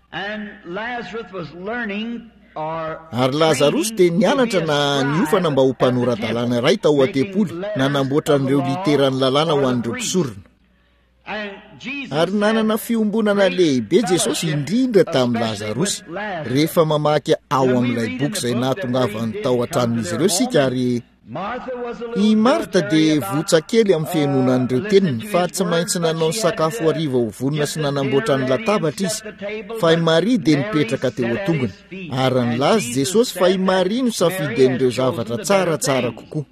Ary Lazarosy dia nianatra na niofana mba ho mpanorandalàna iray tao an-tempoly, nanamboatra an'ireo literany lalàna ho an'ireo mpisorona. Ary nanana fiombonana lehibe Jesosy indrindra tamin'ny Lazarosy rehefa mamaky ao amin'ilay boky izay nahatongavany tao an-tranon'izy ireo sika. Ary i Marta dia votsa kely amin'ny fihainoanan'ireo teniny fa tsy maintsy nanao ny sakafo hariva ho vonona sy nanamboatra ny latabatra izy, fa i Maria dia nipetraka teo an-tongony. Ary nilaza Jesosy fa i Maria no safidian'ireo zavatra tsaratsara kokoa.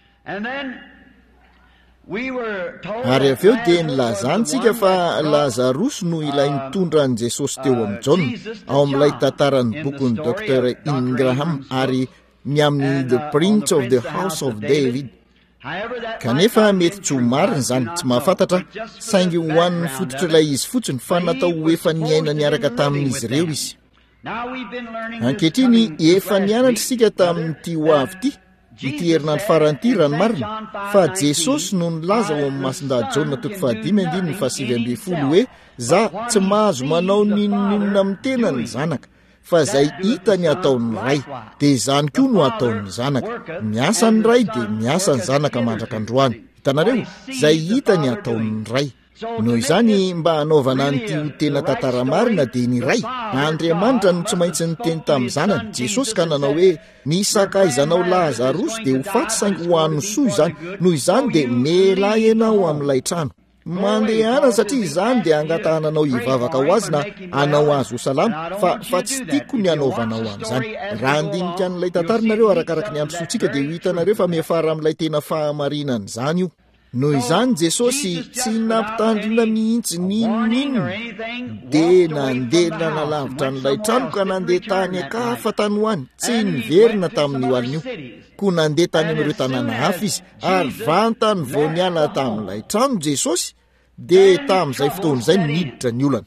Ary avy eo dia nilazantsika fa Lazarosy no ilay nitondra an' Jesosy teo amin'ny Jaona ao amin'ilay tantaran'ny bokin'ny Dr. Ingraham ary ny amin'ny The Prince of the House of David. Kanefa mety tsy ho marina izany, tsy mahafantatra, saingy ho an'ny fototra ilay izy fotsiny fa natao ho efa niaina niaraka tamin'izy ireo izy. Ankehitriny efa nianatra isika tamin'ity ho avy ity, ity herinandro faran'ity raha ny marina, fa Jesosy no nilaza ao amin'ny Masinda Jaona 5:7 hoe, za tsy mahazo manao ninonina amin'ny tena ny zanaka, fa izay hita ny ataon'ny ray dia izany koa no ataon'ny zanaka. Miasa ny ray dia miasa ny zanaka mandrak'androany. Hitanareo, izay hita ny ataon'ny ray. Noho izany mba hanaovana an'ity ho tena tantara marina dia ny ray Andriamanitra no tsy maintsy niteny tamin'ny zanany Jesosy ka nanao hoe, nisakaizanao Lazarosy dia ho faty saingy ho an'ny soa izany. Noho izany dia mela ianao amin'ilay trano mandehana, satria izany dia angatananao hivavaka ho azy na anao azy ho salama, fa tsy tiako ny anaovanao amin'izany. Raha andinika an'ilay tantaranareo arakaraka ny andro sotsika dia ho hitanareo fa miafara amin'ilay tena fahamarinana izany io. Noho izany Jesosy tsy nampitandrina mihitsy ninonino dia nandeha nalavitra n'ilay trano ka nandeha tany akafa tany ho any, tsy niverina tamin'io alina io, koa nandeha tany amin'ireo tanàna hafa izy. Ary vantany vao niala tamin'ilay trano Jesosy dia tamin'izay fotoana izay niditra ny olana.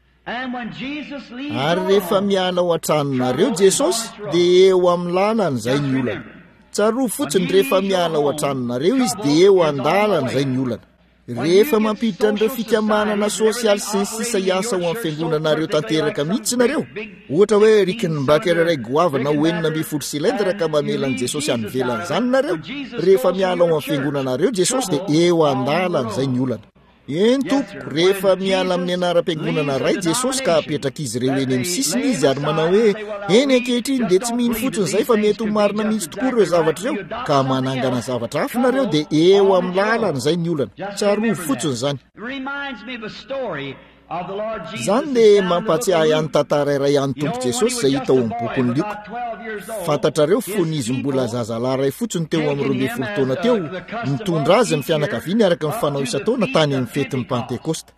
Ary rehefa miala ao an-tranonareo Jesosy dia eo amin'ny lalana izay ny olana. Tsaroa fotsiny rehefa miala ao an-tranonareo izy dia eo an-dalana izay ny olana. rehefa mampiditra an'ireo fikamanana sosialy sy ny sisa hiasa ho amin'ny fiangonanareo tanteraka mihitsy nareo, ohatra hoe Rickenbacker iray goavana hoenina 20 silindra ka mamela an' Jesosy anyvelan'izany nareo, rehefa miala ao amin'ny fiangonanareo Jesosy dia eo andalan'izay ny olana. Eny tompoko, rehefa miala amin'ny anaram-piangonana ray Jesosy ka apetraka izy ireo eny amin'ny sisiny izy ary manao hoe eny ankehitriny dia tsy mino fotsiny izay fa mety ho marina mihitsy tokoa ireo zavatra ireo ka manangana zavatra hafa nareo dia eo amin'ny lalan'izay ny olana. Tsarovo fotsiny izany. Izany dia mampatsiahy any tantara iray any Tompo Jesosy izay hita ao amin'ny bokin'ny Luka. Fantatrareo fony izy mbola zazalahy ray fotsiny teo amin'ny 12 taona teo mitondra azy ny fianakaviany araka ny fanao isa-taona tany amin'ny fetin'ny Pentekosta.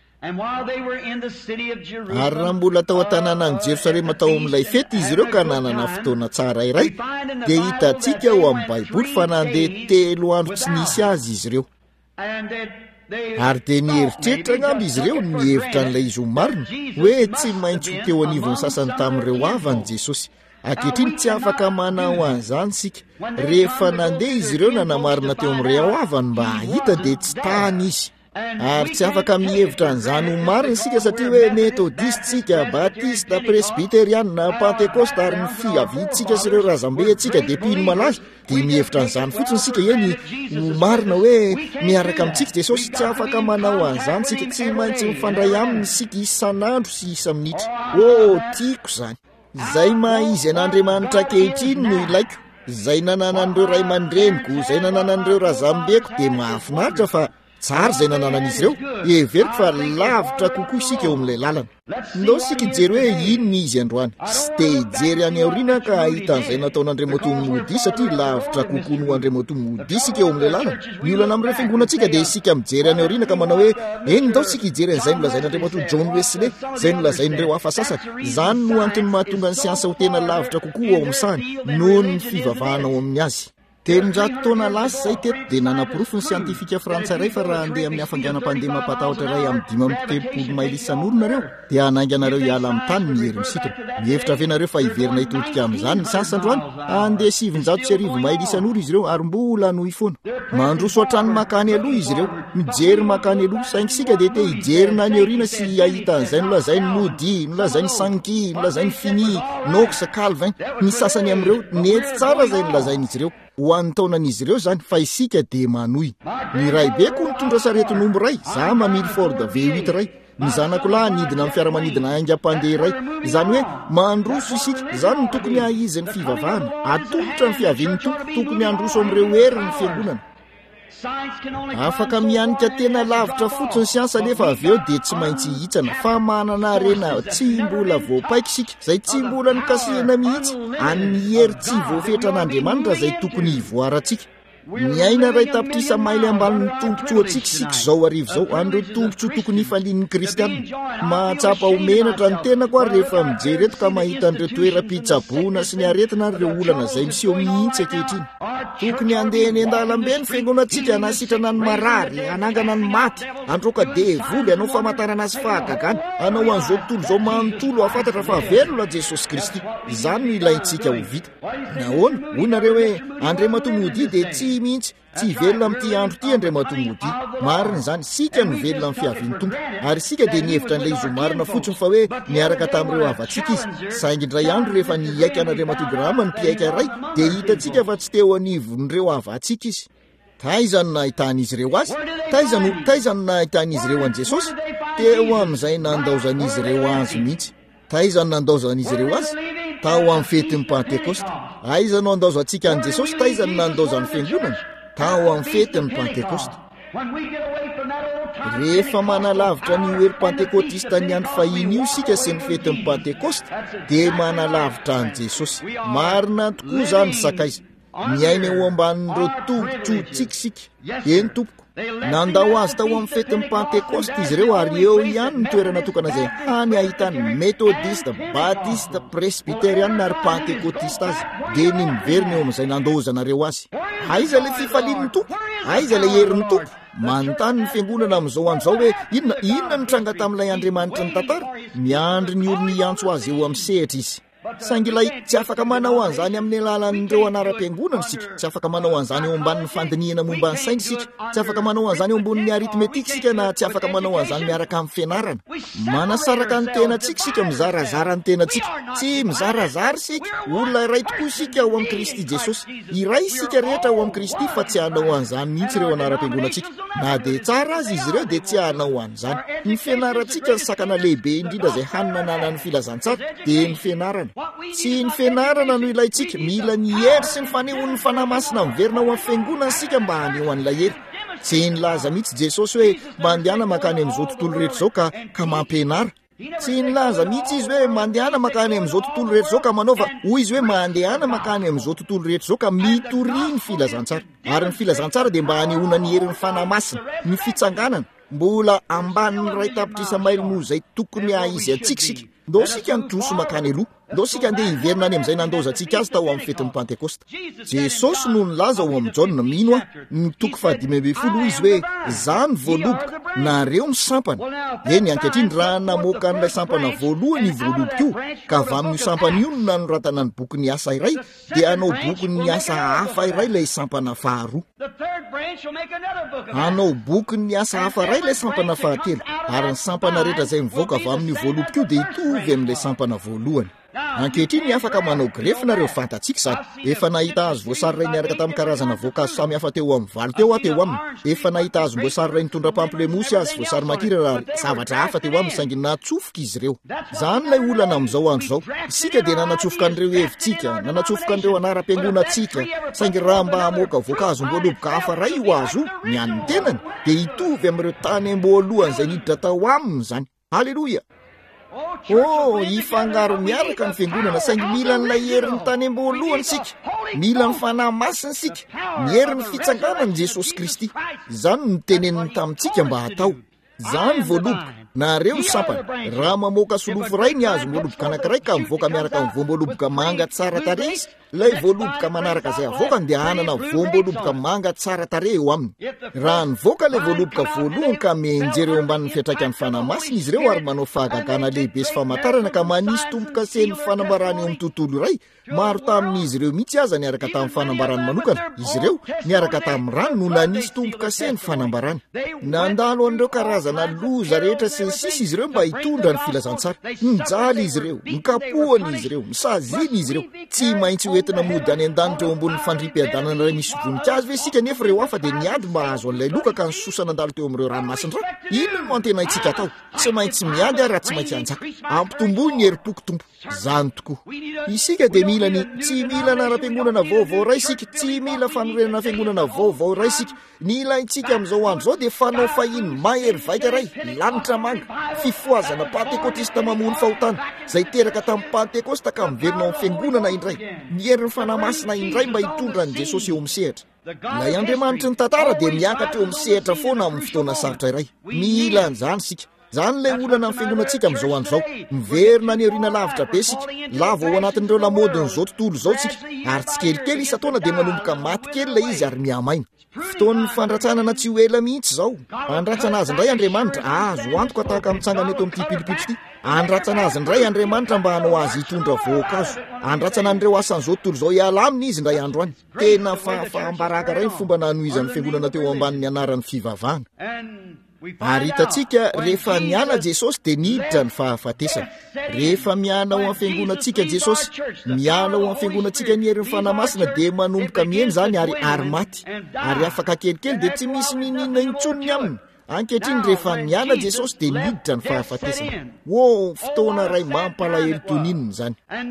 Ary raha mbola tao an-tanàna ny Jerosalema tao amin'ilay fety izy ireo ka nanana fotoana tsara iray dia hitantsika ao amin'ny Baiboly fa nandeha 3 andro tsy nisy azy izy ireo. Ary dia nieritreritra ngamby izy ireo nihevitra n'ilay izy ho marina hoe tsy maintsy ho teo anivon'ny sasany tamin'ireo avany Jesosy. Ankehitriny tsy afaka manao an'izany sika. Rehefa nandeha izy ireo nanamarina teo amin'ireo avany mba hahita dia tsy tany izy. Ary tsy afaka mihevitra an'izany ho marina sika satria hoe metodista tsika, batista, presbiteriana, pentekosta ary ny fiavintsika sy ireo razambe tsika dia pino malaza dia mihevitra an'izany fotsiny sika eny ho marina hoe miaraka amintsika Jesosy. Tsy afaka manao an'izany sika, tsy maintsy mifandray aminy sika isan'andro sy isa-minitra. Tiako izany. Izay maha-izy an'Andriamanitra ankehitriny no ilaiko. Izay nanana an'ireo ray aman-dreniko, izay nanana an'ireo razambeko dia mahafinaritra fa tsara izay nananan'izy ireo. Everiko fa lavitra kokoa isika eo amin'ilay lalana. Ndao sika ijery hoe inona izy androany. Sy dia ijery any aoriana ka ahita an'izay nataon'Andriamantoa mody satria lavitra kokoa no Andriamantoa mody isika eo amin'ilay lalana. Ny olana amin'ireo fiangonantsika dia isika mijery any aoriana ka manao hoe eny ndao sika ijery an'izay nolazain'Andriamantoa John Wesley, izay nolazain'ireo hafa sasany. Izany no antony mahatonga ny siansa ho tena lavitra kokoa ao amin'ny sahany noho ny fivavahana ao amin'ny azy. 300 taona lasa izay teto dia nanapirofo ny siantifika frantsay iray fa raha handeha amin'ny hafanganam-pandeha mampatahotra iray amin'ny 5 maily isan'olonareo dia hanainga anareo hiala amin'ny tany ny hery misitona. Mihevitra avenareo fa hiverina hitodika amin'izany ny siansa androany. Andeha 700 maily isan'olo izy ireo ary mbola no hifoana. Mandroso hatrany makany aloha izy ireo, mijery makany aloha. Saingy sika dia te hijerina any aoriana sy ahita an'izay nolazainy Moody, nolazainy Sankey, nolazainy Finney, Knox, Calvin. Ny sasany amin'ireo nety tsara izay nolazain'izy ireo ho an'ny taonan'izy ireo izany fa isika dia manohy. Ny raibeko nitondra sarety nombo ray, za mamily Ford V8 ray. Ny zanako lahy nidina amin'ny fiaramanidina aingam-pandeha iray. Izany hoe mandroso isika, izany no tokony haizy ny fivavahana. Atolotra ny fiavian'ny tokony handroso amin'ireo hery ny fiangonana. Afaka mianika tena lavitra fotsiny siansa nefa avy eo dia tsy maintsy hitsana fa manana harena tsy mbola voapaika isika, izay tsy mbola nikasihana mihitsy amin'ny hery tsy voafetra an'Andriamanitra izay tokony hivoarantsika. Miaina iray tapitrisa maily ambanin'ny tombotsoa antsika sika izao arivo izao an'ireo tombotsoa tokony hifalian'ny kristianina. Mahatsapa homenatra ny tena koa rehefa mijery eto ka mahita an'ireo toeram-pitsaboana sy ny aretina ireo olana izay miseho mihitsy ankehitriny. Tokony handeha eny an-dalambe ny fiangonantsika hanasitrana ny marary, hanangana ny maty, androaka devoly, hanao famantarana azy fahagagana, hanao an'izao tontolo izao manontolo hafantatra fa velona Jesosy Kristy. Izany no ilaintsika ho vita. Nahoana? Hoy nareo hoe Andriamantoa mody dia tsy mihitsy tsy velona amin'ity andro ity Andriamantoa mody. Marina izany, sika no velona amin'ny fiavian'ny Tompo. Ary sika dia nihevitra an'ilay izy ho marina fotsiny fa hoe niaraka tamin'ireo havantsika izy. Saingy indray andro rehefa niaika an'Andriamantoa Grama ny mpiaika iray dia hitantsika fa tsy teo anivon'ireo havantsika izy. Taizany nahitan'izy ireo azy? Taizany nahitan'izy ireo an' Jesosy? Teo amin'izay nandaozan'izy ireo azy mihitsy. Taizany nandaozan'izy ireo azy? Tao amin'ny fetin'ny Pentekosta. Aiza no andaozantsika an' Jesosy? Taizany nandaozan'ny fiangonana? Tao amin'ny fetin'ny Pentekosta. Rehefa manalavitra ny hery pentekotista ny andro fahiny io sika sy ny fetin'ny Pentekosta dia manalavitra an' Jesosy. Marina tokoa izany sakaiza. Miaina eo ambanin'ireo tombotsoantsika sika. Eny tompoko. Nandao azy tao amin'ny fetin'ny Pentekosta izy ireo ary eo ihany ny toerana tokana izay hany ahitany metodista, batista, presbiteriana ary pentekotista azy. Dia ny miverina eo amin'izay nandaozanareo azy. Aiza ilay fifalian'ny Tompo? Aiza ilay herin'ny Tompo? Manontany ny fiangonana amin'izao andro izao hoe inona nitranga tamin'ilay Andriamanitra ny tantara? Miandry ny olona hiantso azy eo amin'ny sehatra izy. saingy ilay tsy afaka manao an'izany amin'ny alalan'ireo anaram-piangonana isika, tsy afaka manao an'izany eo ambanin'ny fandiniana momba ny saina isika, tsy afaka manao an'izany eo ambonin'ny aritmetika isika, na tsy afaka manao an'izany miaraka amin'ny fianarana. Manasaraka ny tenatsika isika, mizarazara ny tenatsika, tsy mizarazara isika. Olona iray tokoa isika ao amin'ny Kristy Jesosy, iray isika rehetra ao amin'ny Kristy, fa tsy hanao an'izany mihitsy ireo anaram-piangonantsika. Na dia tsara azy izy ireo dia tsy hanao an'izany. Ny fianarantsika ny sakana lehibe indrindra izay hananana ny filazantsara dia ny fianarana. Tsy ny fianarana no ilayntsika, mila ny hery sy ny fanehoan'ny fanahy masina miverina ao amin'ny fiangonana isika mba haneho an'ilay hery. Tsy nilaza mihitsy Jesosy hoe mandehana makany amin'izao tontolo rehetra izao ka mampianara. Tsy nilaza mihitsy izy hoe mandehana makany amin'izao tontolo rehetra izao ka manaova, hoy izy hoe mandehana makany amin'izao tontolo rehetra izao ka mitory ny filazantsara. Ary ny filazantsara dia mba hanehoana ny herin'ny fanahy masina, ny fitsanganana. Mbola ambanin'ny ray tapitra mailo moa izay tokony izy antsika sika. Ndao sika nitroso makany aloha, ndao sika andeha hiverina any amin'izay nandozantsika azy tao amin'ny fetin'ny Pentekosta. Jesosy no nilaza ao amin'ny Jaona mino ny toko 15 izy hoe zany voaloboka nareo ny sampana. Eny ankehitriny raha namoaka n'ilay sampana voalohany voaloboka io, ka avy amin'io sampana io no nanoratana ny boky ny asa iray, dia hanao boky ny asa hafa iray ilay sampana faharoa. Hanao boky ny asa hafa iray ilay sampana fahatelo, ary ny sampana rehetra izay mivoaka avy amin'ny voaloboka io dia itovy amin'ilay sampana voalohany. Ankehitriny afaka manao grefy nareo fantatsika izany. Efa nahita azy voasary iray niaraka tamin'ny karazana voankazo samy hafa teo amin'ny valo teo aminy. Efa nahita azy voasary iray nitondra pamplemosy azy voasary makira zavatra hafa teo aminy, saingy natsofoka izy ireo. Zany ilay olana amin'izao andro izao. Isika dia nanatsofoka an'ireo hevitsika, nanatsofoka an'ireo anaram-piangonatsika, saingy raha mba hamoaka voankazo mboaloboka hafa iray io azo ny an'ny tenany, dia hitovy amin'ireo tany am-boalohany izay niditra tao aminy izany. Haleloia! Ifangaro miaraka ny fiangonana, saingy mila n'ilay herin'ny tany am-boalohany sika, mila ny fanahy masina sika, ny herin'ny fitsanganan'i Jesosy Kristy. Izany no teneniny tamintsika mba hatao. Zany voaloboka nareo sampana. Raha mamoaka solofo iray ny azo voaloboka anankiray ka mivoaka miaraka amin'ny voamboaloboka manga tsara tarehy izy, ilay voaloboka manaraka izay avoakany dia hanana voamboaloboka manga tsara tarehy eo aminy. Raha nivoaka ilay voaloboka voalohany ka mienjera eo ambanin'ny fiantraikan'ny fanahy masina izy ireo, ary manao fahagagana lehibe sy famantarana ka manisy tomboka sen'ny fanambarany eo amin'ny tontolo iray, maro tamin'izy ireo mihitsy aza niaraka tamin'ny fanambarany manokana. Izy ireo niaraka tamin'ny rano no nanisy tomboka sen'ny fanambarany. Nandalo an'ireo karazana loza rehetra sy sisy izy ireo mba hitondra ny filazantsara. Nijaly izy ireo, nikapohany izy ireo, misaziny izy ireo. Tsy maintsy hoentina mody any an-danitra eo ambonin'ny fandriam-piadanana iray misy voninkazo ve sika, nefa ireo hafa dia niady mba hazo an'ilay loka ka nysosa nandalo teo amin'ireo ranomasina rano. Ino no antenaitsika atao? Tsy maintsy miady ary tsy maintsy hanjaka. Ampitombo ny herim-poko tompo. Zany tokoa. Isika dia tsy mila anaram-piangonana vaovao iray isika, tsy mila fanorenana fiangonana vaovao iray isika. Ny ilaintsika amin'izao andro izao dia fanao fahiny mahery vaika iray, lanitra manga, fifoazana pentekotista mamono fahotana izay teraka tamin'ny pentekosta ka miverina ao amin'ny fiangonana indray. Ny herin'ny fanahy masina indray mba hitondra ny Jesosy eo amin'ny sehatra. Ilay Andriamanitra ny tantara dia miakatra eo amin'ny sehatra foana amin'ny fotoana sarotra iray. Mila an'izany sika. Zany ilay olana amin'ny fiangonantsika amin'izao andro izao. Miverina ny aoriana lavitra be sika, lava ao anatin'ireo lamodin'izao tontolo izao sika, ary tsy kelikely isa-taona dia manomboka maty kely ilay izy ary miamaina. Fotoan'ny fandratsanana tsy ho ela mihitsy izao. Andratsana azy indray Andriamanitra, azo antoka tahaka mitsangana eto amin'ity pilipilitra ity. Andratsana azy indray Andriamanitra mba hanao azy hitondra voankazo. Andratsana an'ireo asan'izao tontolo izao hiala aminy izy indray andro any. Tena fahambaraka iray ny fomba nanohizan'ny fiangonana teo ambanin'ny anaran'ny fivavahana. Ary hitantsika rehefa miala Jesosy dia niditra ny fahafatesana. Rehefa miala ao amin'ny fiangonantsika Jesosy, miala ao amin'ny fiangonantsika ny herin'ny fanahy masina dia manomboka mihaino izany ary maty. Ary afaka kelikely dia tsy misy mininona intsony aminy. Ankehitriny rehefa miala Jesosy dia niditra ny fahafatesana. Fotoana iray mampalahelo toninina izany.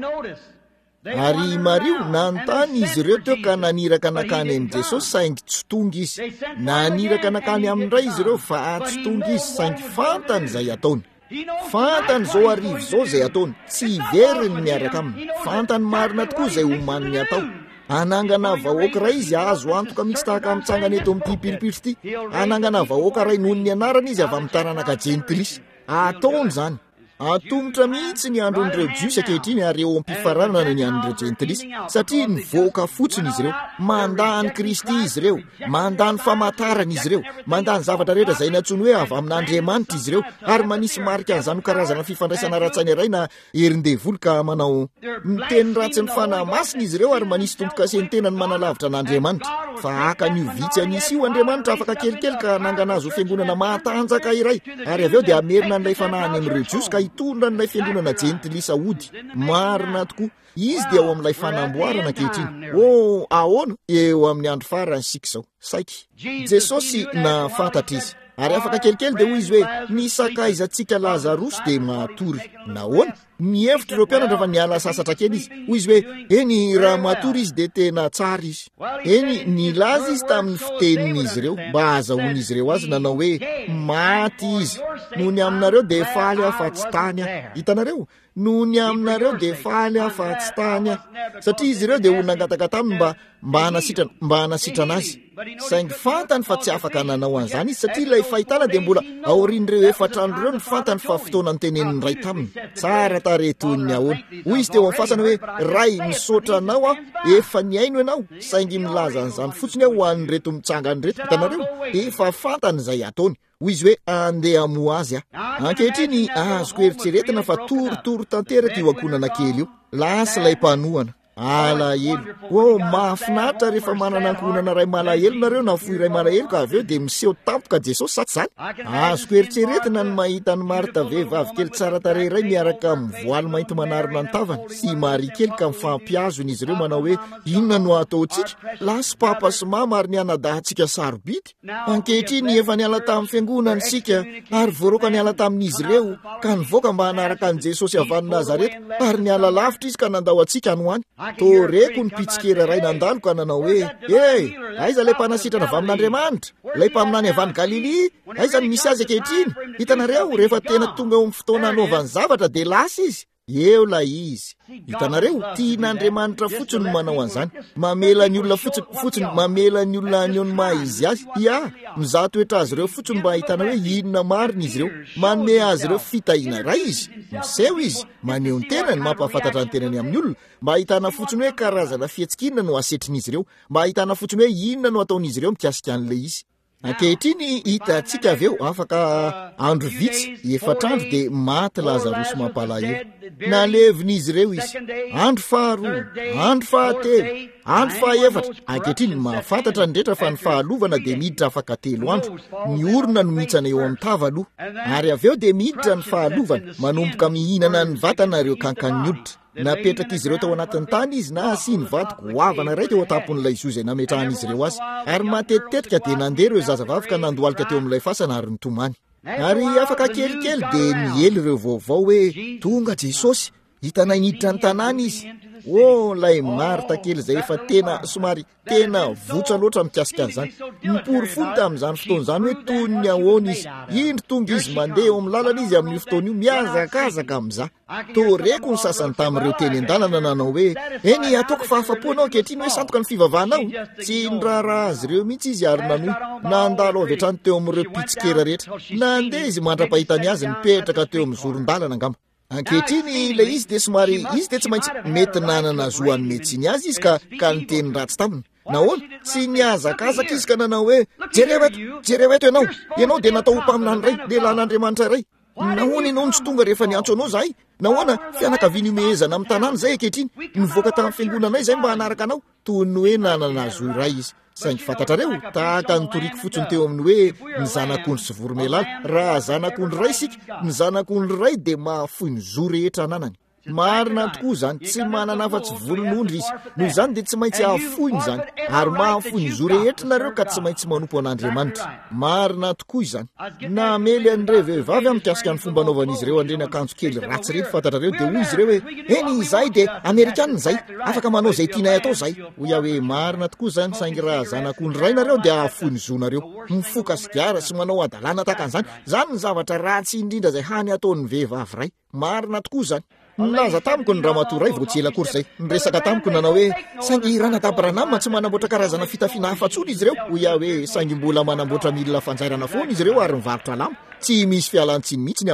Ary Mario nanontany izy ireo teo ka naniraka nakany amin'i Jesosy saingy tsy tonga izy. Naniraka nakany amin'indray izy ireo fa tsy tonga izy saingy fantany izay ataony. Fantany izao arivo izao izay ataony, tsy hiveriny miaraka aminy. Fantany marina tokoa izay homaniny atao. Anangana vahoaka iray izy azo antoka mihitsy tahaka mitsangana eto amin'ity pilipilitra ity. Anangana vahoaka iray noho ny anarana izy avy amin'ny taranaka Jentilisy. Ataony izany. atomotra mihitsy ny andron'ireo jiosy ankehitriny ary eo ampifarana no ny andron'ireo jentilisa satria nivoaka fotsiny izy ireo mandany Kristy izy ireo mandany famantarana izy ireo mandany zavatra rehetra izay natsony hoe avy amin'Andriamanitra izy ireo ary manisy marika an'izany karazana fifandraisana ratsany iray na herin-devolo ka manao miteny ratsy ny fanahy masina izy ireo ary manisy tompo-kaseny tena ny manalavitra n'Andriamanitra fa haka nio vitsy anisy io Andriamanitra afaka kelikely ka nangana azy ho fiangonana matanjaka iray ary avy eo dia amerina n'ilay fanahany amin'ireo jiosy ka hitondra n'ilay fiangonana jentilisa ody marina tokoa izy dia ao amin'ilay fanamboarana ankehitriny ahoana eo amin'ny andro farany sika izao saiky Jesosy na fantatra izy ary afaka kelikely dia hoy izy hoe nisakaizantsika Lazarosy dia matory nahoana mihevitra ireo mpianatra fa niala sasatra kely izy hoy izy hoe eny raha matory izy dia tena tsara izy eny nilaza izy tamin'ny fitenin'izy ireo mba azahoan'izy ireo azy nanao hoe maty izy noho ny aminareo dia faly afa tsy tany hitanareo noho ny aminareo dia faly afa tsy tany satria izy ireo dia ho nangataka aminy mba hanasitrana azy saingy fantany fa tsy afaka nanao an'izany izy satria ilay fahitana dia mbola aorian'ireo efatrandro ireo ny fantany fa fotoana ny tenenin'ny ray taminy tsara tareton'ny ahoana hoy izy teo amin'ny fasana hoe ray misaotra anao efa niaino ianao saingy milaza an'izany fotsiny ho an'reto mitsangany reto hitanareo efa fantany izay ataony hoy izy hoe andeha amoa azy ankehitriny azoko eritreretina fa torotoro tanteraka io ankonana kely io lasa ilay mpanohana alahelo mahafinaritra rehefa manana ankonana ray malahelo nareo na foy ray malahelo ka avy eo dia miseho tampoka Jesosy sa tsy zany azoko eritreretina ny mahita ny Marta vehivavy kely tsara tarehy iray miaraka amin'ny voaly mainty manarona ny tavany sy Maria kely ka mifampiazony izy ireo manao hoe inona no ataontsika lasy papa sy mama ary nianadahantsika sarobidy ankehitriny efa niala tamin'ny fiangonana isika ary voaroka niala tamin'izy ireo ka nivoaka mba hanaraka an Jesosy avy any Nazareta ary niala lavitra izy ka nandao antsika anoany toreko ny pitsikera ray nandalo ka nanao hoe aiza ilay mpanasitrana avy amin'Andriamanitra ilay mpaminany avy any Galili aiza ny misy azy ankehitriny hitanareo rehefa tena tonga eo amin'ny fotoana anaovany zavatra dia lasa izy eo la izy hitanareo tian'Andriamanitra fotsiny no manao an'izany mamela ny olona fotsiny mamela ny olona ny maha izy azy mizaha toetra azy ireo fotsiny mba hitana hoe inona marina izy ireo manome azy ireo fitahiana ray izy miseho izy maneho ny tenany mampahafantatra ny tenany amin'ny olona mba hitana fotsiny hoe karazana fihetsik'inona no asetrin'izy ireo mba hitana fotsiny hoe inona no ataon'izy ireo mikasika an'ilay izy ankehitriny hitantsika avy eo afaka andro vitsy efatrandro dia maty Lazarosy mampalahelo nalevin'izy ireo izy andro faharoa andro fahatelo andro fahaefatra ankehitriny mahafantatra nyrehetra fa ny fahalovana dia miditra afaka 3 andro ny orona no mihitsana eo amin'ny tava aloha ary avy eo dia miditra ny fahalovana manomboka mihinana ny vatana ireo kankany hoditra napetraka izy ireo tao anatin'ny tany izy na asiany vato goavana ray teo atapon'ilay Izo izay nametrahan'izy ireo azy ary matetitetika dia nandeha ireo zazavavy ka nandohalika teo amin'ilay fasana ary nitomany ary afaka kelikely dia miely ireo vaovao hoe tonga Jesosy hitanay niditra ny tanàna izy lay Marta kely izay efa tena somary tena votsa loatra mikasika an'izany niporofony tamin'izany fotoan'izany hoe toy ny ahoana izy indro tonga izy mandeha eo amin'ny lalana izy amin'io fotoana io miazakazaka amin'izah toreko ny sasany tamin'ireo teny an-dalana nanao hoe eny ataoko fahafapoanao ankehitriny hoe santoka ny fivavahanao tsy niraharaha azy ireo mihitsy izy ary nanohy nandalo avy hatrany teo amin'ireo pitsikera rehetra nandeha izy mandra-pahitany azy nipetraka teo amin'ny zoron-dalana angamba ankehitriny ilay izy dia somary izy dia tsy maintsy mety nanana zoany metsiny azy izy ka niteny ratsy taminy nahoana tsy niazakazaka izy ka nanao hoe jereo eto ianao dia natao mpaminany ray lehilahin'Andriamanitra ray nahoana ianao tsy tonga rehefa niantso anao zahay nahoana fianakaviana omehezana amin'ny tanàna zay ankehitriny nivoaka tamin'ny fiangonanay zay mba hanaraka anao toy ny hoe nanana zo iray izy saingy fantatrareo tahaka ny toriko fotsiny teo amin'ny hoe ny zanak'ondry sy voromailala raha zanak'ondry ray isika ny zanak'ondry ray dia mahafoy ny zo rehetra ananany marina tokoa izany tsy manana afa-tsy volon'ondry izy noho izany dia tsy maintsy hahafoiny izany ary mahafoy ny zo rehetra nareo ka tsy maintsy manompo an'Andriamanitra marina tokoa izany namely an'ireo vehivavy amikasika ny fomba anaovan'izy ireo andreny akanjo kely ratsy reny fantatrareo dia hoy izy ireo hoe eny izahay dia Amerikanina izay afaka manao izay tianay atao izay hoy aho hoe marina tokoa izany saingy raha zanak'ondry ray nareo dia hahafoy ny zo nareo mifoka sigara sy manao adalàna tahaka an'izany zany ny zavatra ratsy indrindra izay hany ataon'ny vehivavy ray marina tokoa izany nilaza tamiko ny ramatoa ray vao tsy ela akory izay niresaka tamiko nanao hoe saingy ranadabaranamma tsy manamboatra karazana fitafiana hafatsony izy ireo hoy aho hoe saingy mbola manamboatra milina fanjairana foana izy ireo ary mivarotra lamba tsy misy fialantsiny mihitsy ny amin'izany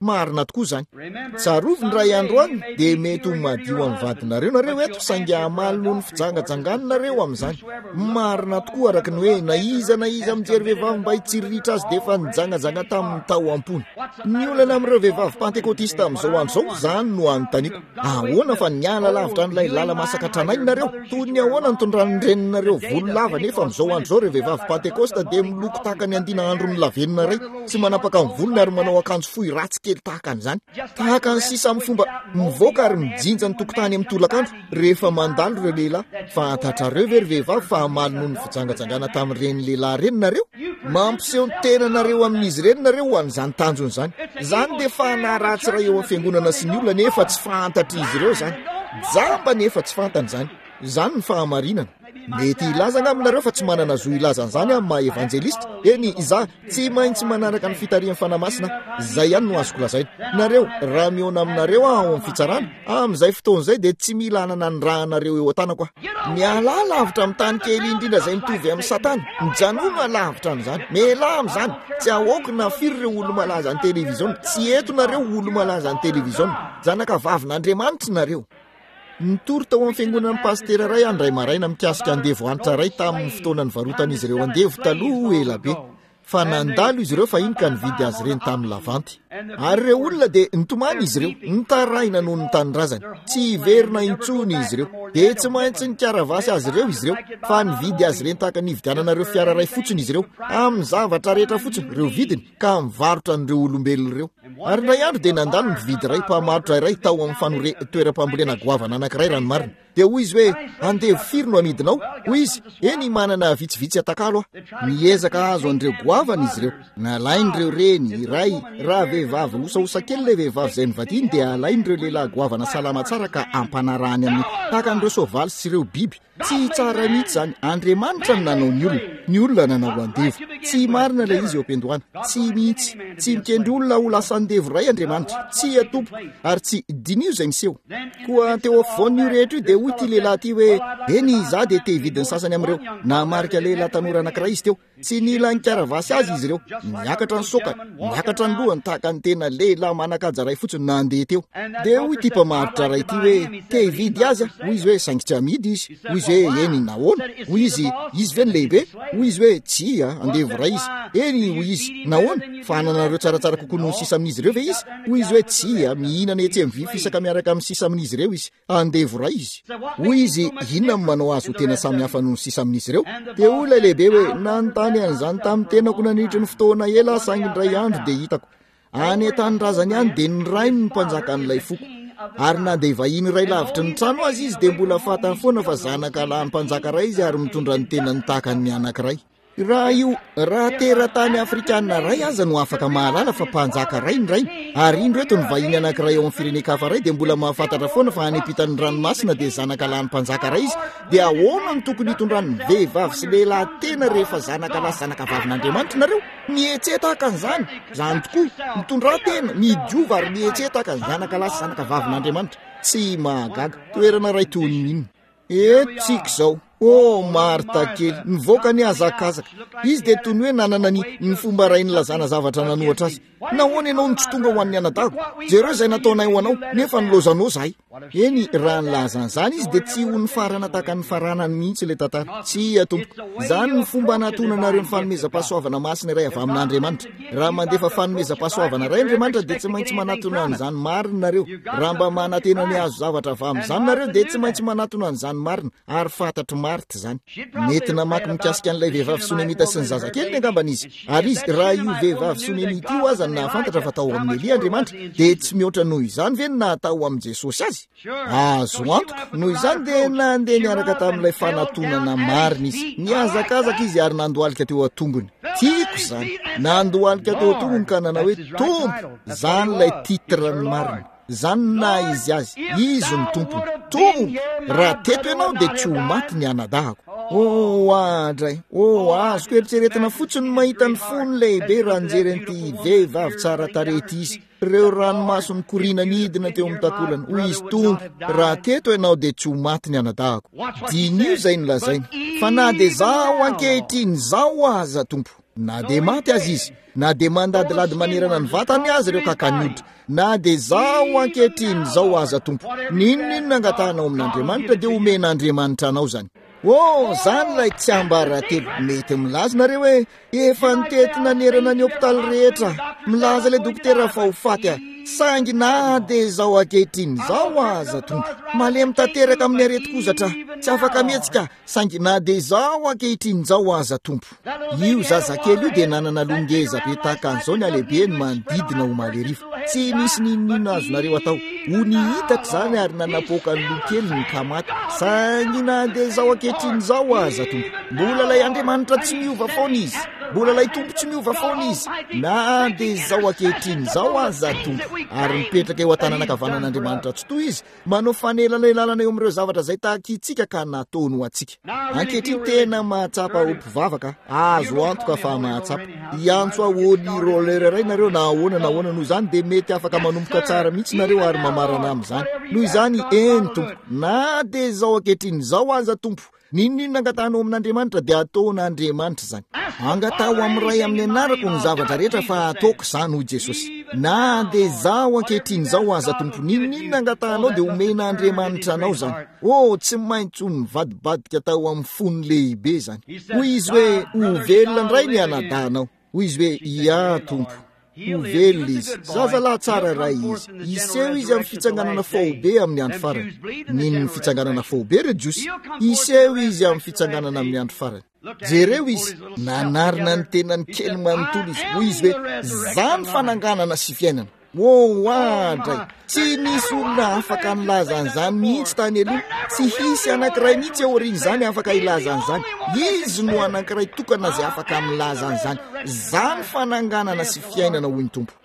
marina tokoa zany. Tsaroviny ray andro any dia mety ho madio amin'ny vadinareo nareo eto saingy amaly noho ny fijangajanganinareo amin'izany. Marina tokoa araka ny hoe na iza mijery vehivavy mba hitsiriritra azy dia efa nijangajanga tamin'ny tao ampony. Ny olana amin'ireo vehivavy pentekotista amin'izao andro zany no anontaniako. Ahoana fa niala lavitra n'ilay lala masaka tranainareo? Toy ny ahoana nitondran'ny reninareo volo lava nefa amin'izao andro zao ireo vehivavy pentekosta dia miloko tahaka ny andina andro ny lavenina ray, tsy manapaka amin'ny volony ary manao akanjo fohy ratsy kely tahaka an'izany. Tahaka ny sisa amin'ny fomba mivoaka ary mijinja ny tokotany amin'ny tolakandro rehefa mandalo ireo lehilahy. Fantatrareo ve ry vehivavy fa hamaly noho ny fijangajangana tamin'ireny lehilahy reny nareo? Mampiseho ny tenanareo amin'izy ireny nareo ho an'izany tanjony zany. Zany dia fanaratsy raha eo amin'ny fiangonana sy ny olona nefa tsy fantatra izy ireo zany. Jamba nefa tsy fantany zany. Zany ny fahamarinana. Mety ilazana aminareo fa tsy manana zo ilazan'izany amin'ny maha evanjelista. Eny izaho tsy maintsy manaraka ny fitarian'ny fanamasina. Izay ihany no azoko lazaina. Nareo raha miona aminareo ao amin'ny fitsarana amin'izay fotoan'izay dia tsy mila hanana ny rahanareo eo an-tanako. Miala lavitra amin'ny tany kely indrindra izay mitovy amin'ny satana. Mijanona lavitra amin'izany. Miala amin'izany. Tsy ahoaka na firy ireo olo malaza amin'ny televiziona. Tsy eto nareo olo malaza amin'ny televiziona. Zanaka vavin'Andriamanitra nareo. Nitory tao amin'ny fiangonan'ny pastera ray andray maraina mikasika andevo anitra ray tamin'ny fotoana ny varotan'izy ireo andevo taloha elabe. Fa nandalo izy ireo fa iny ka nividy azy ireny tamin'ny lavanty. Ary ireo olona dia nitomany izy ireo, nitaraina noho ny tanindrazany. Tsy hiverina intsony izy ireo. Dia tsy maintsy nikaravasy azy ireo izy ireo, fa nividy azy ireny tahaka nividiananareo fiara ray fotsiny izy ireo, amin'ny zavatra rehetra fotsiny ireo vidiny ka mivarotra n'ireo olombelona ireo. Ary ndray andro dia nandalo nividy ray mpamarotra iray tao amin'ny toeram-pambolena goavana anankiray ranomarina. Dia hoy izy hoe andevo firy no amidinao? Hoy izy, eny manana vitsivitsy atakalo aho. Miezaka azo an'ireo goavana izy ireo. Nalain'ireo reny ray raha vehivavy osaosa kely le vehivavy izay nivadiny dia alain'ireo lehilahy goavana salama tsara ka ampanarahany amin'ny tahaka an'ireo soavaly sy ireo biby. Tsy tsara mihitsy zany. Andriamanitra no nanao ny olona nanao andevo. Tsy marina ilay izy eo am-piandohana. Tsy mihitsy. Tsy mikendry olona ho lasa andevo ray Andriamanitra. Tsy atompo ary tsy dinio izay miseho. Koa teo afovoan'io rehetra io dia hoy ity lehilahy ity hoe eny izaho dia te hividiny sasany amin'ireo. Namarika lehilahy tanora anankiray izy teo. Tsy nila nikaravasy azy izy ireo. Miakatra ny sokany, miakatra ny lohany tahaka ny tena lehilahy manakaja ray fotsiny nandeha teo. Dia hoy ity mpamarotra ray ity hoe te hividy azy. Hoy izy hoe saingy tsy amidy izy. Hoy izy hoe eny nahoana? Hoy izy ve ny lehibe? Hoy izy hoe tsy andevo ray izy. Eny hoy izy nahoana? Fa ananareo tsaratsara kokoa noho ny sisa amin'izy ireo ve izy? Hoy izy hoe tsy mihinana etsy amin'ny fisaka miaraka amin'ny sisa amin'izy ireo izy. Andevo ray izy. Hoy izy inona no manao azy ho tena samy hafa noho ny sisa amin'izy ireo? Dia hoy ilay lehibe hoe nanontany an'izany tamin'ny tenako nanitry ny fotoana ela saingy indray andro dia hitako. Any an-tanindrazany any dia nirainy ny mpanjaka an'ilay foko. Ary na dia vahiny ray lavitra ny trano azy izy dia mbola fatany foana fa zanaka lahy mpanjaka ray izy ary mitondra ny tena ny tahaka ny anankiray. Raha io raha teratany afrikanina ray aza no afaka mahalala fa mpanjaka ray ny ray. Ary indro eto ny vahiny anankiray ao amin'ny firenekafa ray dia mbola mahafantatra foana fa hanepitany ranomasina dia zanaka lahy mpanjaka ray izy. Dia ahoana ny tokony hitondran'ny vehivavy sy lehilahy tena rehefa zanaka lahy zanaka vavin'Andriamanitra nareo? Mihetsetaka an'izany. Zany tokoa mitondra tena midiova ary mihetsetaka ny zanaka lahy sy zanaka vavin'Andriamanitra. Tsy mahagaga. Toerana ray toy ny tsika izao. Marta kely nivoaka ny azakazaka. Izy dia toy ny hoe nanana ny fomba ray nilazana zavatra nanohatra azy. Nahoana ianao ny tsy tonga ho an'ny anadago? Jereo izay nataonay ho anao nefa nilozanao zahay. Eny raha nilazan'izany izy dia tsy ho ny farana tahaka ny faranany mihitsy ilay tantara. Tsy atompo. Izany ny fomba natonanareo ny fanomezam-pahasoavana masina iray avy amin'Andriamanitra. Raha mandefa fanomezam-pahasoavana ray Andriamanitra dia tsy maintsy manatona an'izany marina nareo. Raha mba manantena ny azo zavatra avy amin'izany nareo dia tsy maintsy manatona an'izany marina ary fantatro marita zany. Mety namaky mikasika an'ilay vehivavy Sonemita sy ny zazakely ny angambany izy. Ary izy raha io vehivavy Sonemita io aza nahafantatra fa tao amin'ny Elia Andriamanitra dia tsy mihoatra noho izany ve natao amin'ny Jesosy azy? Azo antoka. Noho izany dia nandeha niaraka tamin'ilay fanatonana marina izy. Niazakazaka izy ary nandohalika teo atongony. Tiako izany. Nandohalika teo atongony ka nanao hoe Tompo. Zany ilay titrany marina. Zany na izy azy. Izy ny tompony. Tompo. Raha teto ianao dia tsy ho maty ny anadahako. Andray. Azoko eritreretina fotsiny mahita ny fony lehibe raha nijery an'ity vehivavy tsara tarety izy. Ireo ranomasony korina nidina teo amin'ny takolany. Hoy izy Tompo. Raha teto ianao dia tsy ho maty ny anadahako. Dinio izay nolazainy. Fa na dia zaho ankehitriny zao aza Tompo. na de maty azy izy na de mandadilady manerana ny vatany azy ireo kakanyodra na de zao ankehitriny zao aza tompo ninonino angatahnao amin'Andriamanitra de omen'Andriamanitra anao zany. Zany lay tsy ambara telo mety milaza nareo hoe efa nitetina nerana ny hôpitaly rehetra milaza le dokotera fa ho faty sangy na de zao ankehitriny zao aza tompo malemy tanteraka amin'ny areti-kozatra tsy afaka mihetsika sangy na de zao ankehitriny zao aza tompo. Io zazakely io de nanana longeza be tahaka an'izao ny alehibeny manodidina ho maleriva tsy misy ninonino azonareo atao ho nihitatra zany ary nanapoaka ny lokely ny kamaty sangy na de zao ankehitriny zao aza tompo. Mbola lay Andriamanitra tsy miova foana izy, mbola lay tompo tsy miova foana izy na de zao ankehitriny zao aza tompo. Ary mipetraka eo an-tanànakavanan'Andriamanitra tsy toy izy manao fanelanelalana eo amin'ireo zavatra zay tahaka itsika ka nataony ho atsika. Ankehitriny tena mahatsapa ho mpivavaka azo antoka fa mahatsapa iantso ahoany roller ray nareo na ahoana noho izany de mety afaka manomboka tsara mihitsy nareo ary mamarana amin'izany. Noho izany tompo na de zao ankehitriny zao aza tompo ninonino angatahnao amin'Andriamanitra de ataon'Andriamanitra zany. Angatao amin'ray amin'ny anarako ny zavatra rehetra fa ataoko zany ho Jesosy. Na de zao ankehitriny zao aza tompo ninonino angatahnao de omen'Andriamanitra anao zany. Tsy maintsy mivadibadika tao amin'ny fony lehibe zany. Hoy izy hoe ho velona ndray ny anadanao. Hoy izy hoe ia tompo ho velona izy zazalahy tsara ray izy iseho izy amin'ny fitsanganana faobe amin'ny andro farany. Ninony fitsanganana faobe re jiosy iseho izy amin'ny fitsanganana amin'ny andro farany. Jereo izy nanarina ny tenany kely manontolo izy. Hoy izy hoe zany fananganana sy fiainana. Adray tsy nisy olona afaka nilaza an'izany mihitsy tany aloha tsy hisy anankiray mihitsy eo aoriany izany afaka ilaza an'izany. Izy no anankiray tokana zay afaka milaza an'izany. Zany fananganana sy fiainana hoy ny tompo.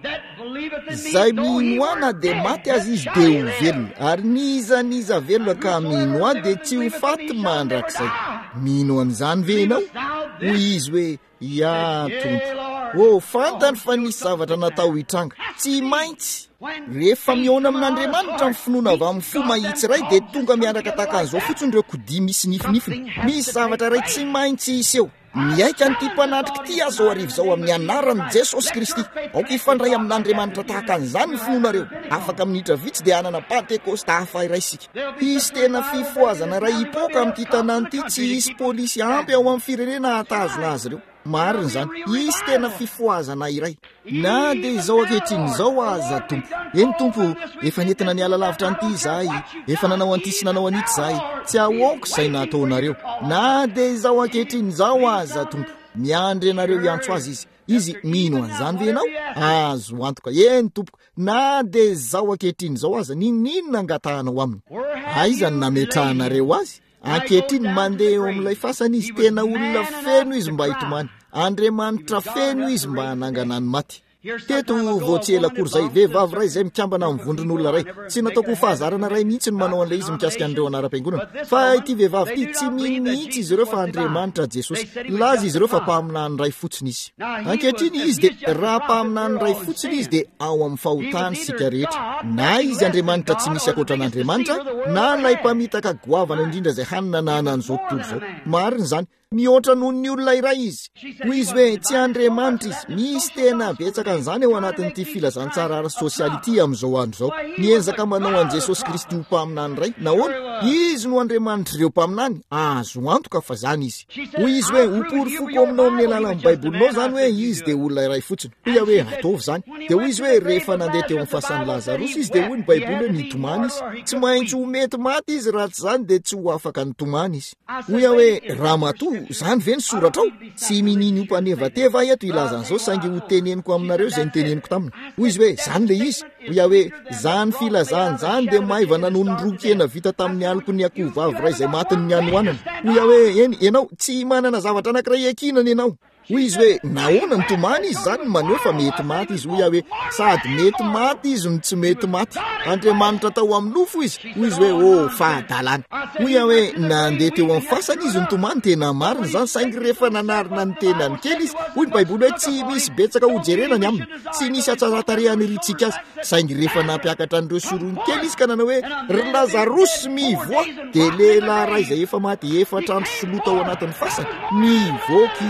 Zay minoana de maty azy izy de ho velona ary niza velona ka minoa de tsy ho faty mandrakizay. Mino an'izany ve ianao? Hoy izy hoe ia tompo fantany fa nisy zavatra natao hitranga tsy maintsy rehefa miona amin'Andriamanitra ny finoana avy amin'ny fo mahitsy ray de tonga miandraka tahaka an'izao fotsiny ireo kodia misy nifinifiny. Misy zavatra ray tsy maintsy iseho miaika nyity mpanatrika ity azo arivo zao amin'ny anaran'i Jesosy Kristy. Aoka ifandray amin'Andriamanitra tahaka an'izany ny finoanareo afaka minitra vitsy de anana Pentekosta hafa iray sika. Isy tena fifoazana ray hipoaka amin'ity tanàna ity tsy hisy polisy ampy ao amin'ny firenena hatazona azy ireo. Marina zany isy tena fifoazana iray na de zao ankehitriny zao aza tompo. Eny tompo efa nentina niala lavitra an'ity zahay efa nanao an'ity sy nanao an'ity zahay tsy ahoako izay nataonareo na de zao ankehitriny zao aza tompo. Miandry anareo iantso azy izy mino an'izany ve ianao? Azo antoka eny tompo na de zao ankehitriny zao aza ninonino angatahanao aminy. Aiza ny nametrahanareo azy? Ankehitriny mandeha eo amin'ilay fasana izy tena olona feno izy mba hitomany. Andriamanitra feno izy mba hanangana ny maty. Teto voatsy ela kory zay vehivavy ray zay mikambana amin'ny vondron'olona ray tsy nataoko fahazarana ray mihitsy no manao an'ilay izy mikasika an'ireo anara-piangonana fa ity vehivavy ity tsy mihitsy izy ireo fa Andriamanitra Jesosy laza izy ireo fa mpaminany ray fotsiny izy. Ankehitriny izy de raha mpaminany ray fotsiny izy de ao amin'ny fahotany sika rehetra na izy Andriamanitra tsy misy akoatran'Andriamanitra na lay mpamitaka goavana indrindra zay hananana an'izao tontolo zao. Marina zany mihoatra noho ny olona iray izy. Hoy izy hoe tsy Andriamanitra izy. Misy tena betsaka an'izany ao anatin'ity filazantsara ara-sosialy ity amin'izao andro zao. Nienzaka manao an' Jesosy Kristy ho mpaminany ray nahoana izy no Andriamanitra ireo mpaminany azo antoka fa zany izy. Hoy izy hoe hopory foko aminao amin'ny alalan'ny Baibolinao zany hoe izy de olona iray fotsiny. Hoy hoe ataovy zany. De hoy izy hoe rehefa nandeha teo amin'ny fasan'i Lazarosy izy de hoy ny Baiboly hoe nitomany izy. Tsy maintsy ho mety maty izy raha tsy zany de tsy ho afaka nitomany izy. Hoy hoe raha matoa zany ve ny soratra ao? Tsy mininy hompanevateva eto ilazan'izao saingy ho teneniko aminareo zay niteneniko taminy. Hoy izy hoe zany le izy. Hoy hoe zany filazany zany de maivana noho ny rokena vita tamin'ny aloko ny akoho vavy ray zay matiny ny anoanana. Hoy hoe eny ianao tsy manana zavatra anankiray ekinana ianao. Hoy izy hoe nahoana ny tomany izy zany maneho fa mety maty izy. Hoy hoe sady mety maty izy no tsy mety maty. Andriamanitra tao amin'ny lofo izy. Hoy izy hoe fahadalana. Hoy hoe nandeha teo amin'ny fasana izy ny tomany tena marina zany saingy rehefa nanarina ny tenany kely izy. Hoy ny Baiboly hoe tsy misy betsaka hojerenany aminy tsy nisy atsaratariany ritsika azy saingy rehefa nampiakatra an'ireo sorony kely izy ka nanao hoe ry Lazarosy mivoa de lehilahy ray zay efa maty efatra andro solota ao anatin'ny fasana mivoaka izy.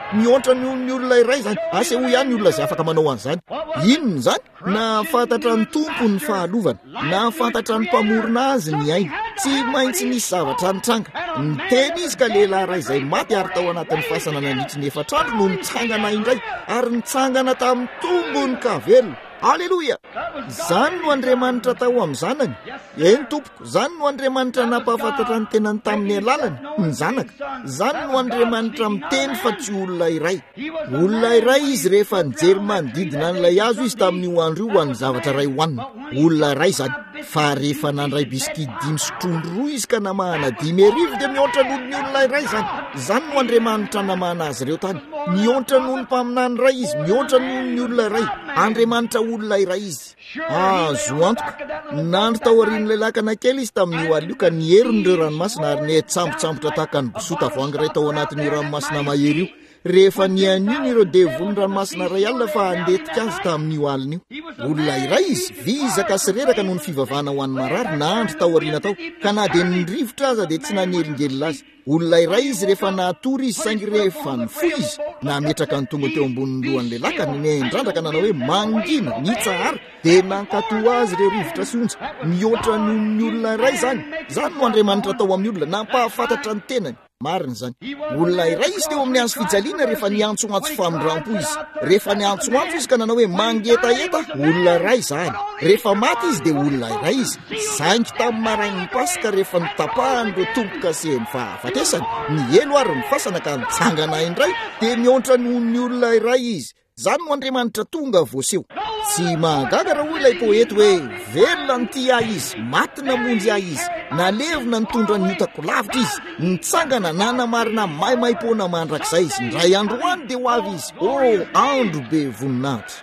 miontra ny olona iray zany asa ho ihany ny olona zay afaka manao an'izany inony zany na fantatra ny tompo ny fahalovana na fantatra ny mpamorona azy ny ainy tsy maintsy nisy zavatra nitranga ny teny izy ka lehilahy ray izay maty ary tao anatin'ny fasana nandritry ny efatrandro no nitsangana indray ary nitsangana tamin'ny tombony ka velona Alleluia! Zany no Andriamanitra tao amin'ny zanany. Eny tompoko, zany no Andriamanitra napahafantatra ny tenany tamin'ny alalany, ny zanaka. Zany no Andriamanitra miteny fa tsy olona iray. Olona iray izy rehefa nijery manodidina an'ilay azo izy tamin'io andro io ho an'ny zavatra iray hoanina. Olona iray zany. Fa rehefa nandray bisikity 5 sotrondro roa izy ka namahana 5,000 dia miontra noho ny olona iray zany. Zany no Andriamanitra namahana azy ireo tany. Miontra noho ny mpaminany iray izy, miontra noho ny olona iray. Andriamanitra olona iray izy. Azo antoka. Nandro tao aorian'ilay lakana kely izy tamin'io alio ka niheriny ranomasina ary netsambotsambotra tahaka ny bosota voangy iray tao anatin'io ranomasina mahery io. Rehefa nianiny ireo devony ranomasina iray alina fa handetika azy tamin'io alina io. Olona iray izy, vizaka sy reraka noho ny fivavahana ho an'ny marary nandro tao aoriana tao, ka na dia nirivotra aza dia tsy nanelingelina azy. Olona iray izy rehefa natory izy saingy rehefa nifoy izy nametraka ny tonga teo ambonin'ny lohan'ilay lakana nendrandraka nanao hoe mangina nitsahara dia nankatoa azy ireo rivotra sy onja mihoatra noho ny olona iray zany no Andriamanitra tao amin'ny olona nampahafantatra ny tenany. Marina zany. Olona iray izy teo amin'ny hazo fijaliana rehefa niantsoantso famindrampo izy. Rehefa niantsoantso izy ka nanao hoe mangetaeta, olona iray zany. Rehefa maty izy dia olona iray izy. Saingy tamin'ny marain'ny Pasika rehefa nitapahan'ireo tomboka sehany fahafatesany, ny elo ary ny fasana ka nitsangana indray dia miontra noho ny olona iray izy. Zany no Andriamanitra tonga voaseho. Tsy mahagaga raha hoy ilay poety hoe velona ny tia izy, maty namonjy izy, nalevina nitondra ny hitako lavitra izy, nitsangana nanamarina maimaim-poana mandrakizay izy, ndray andro any dia ho avy izy. Andro be voninahitra.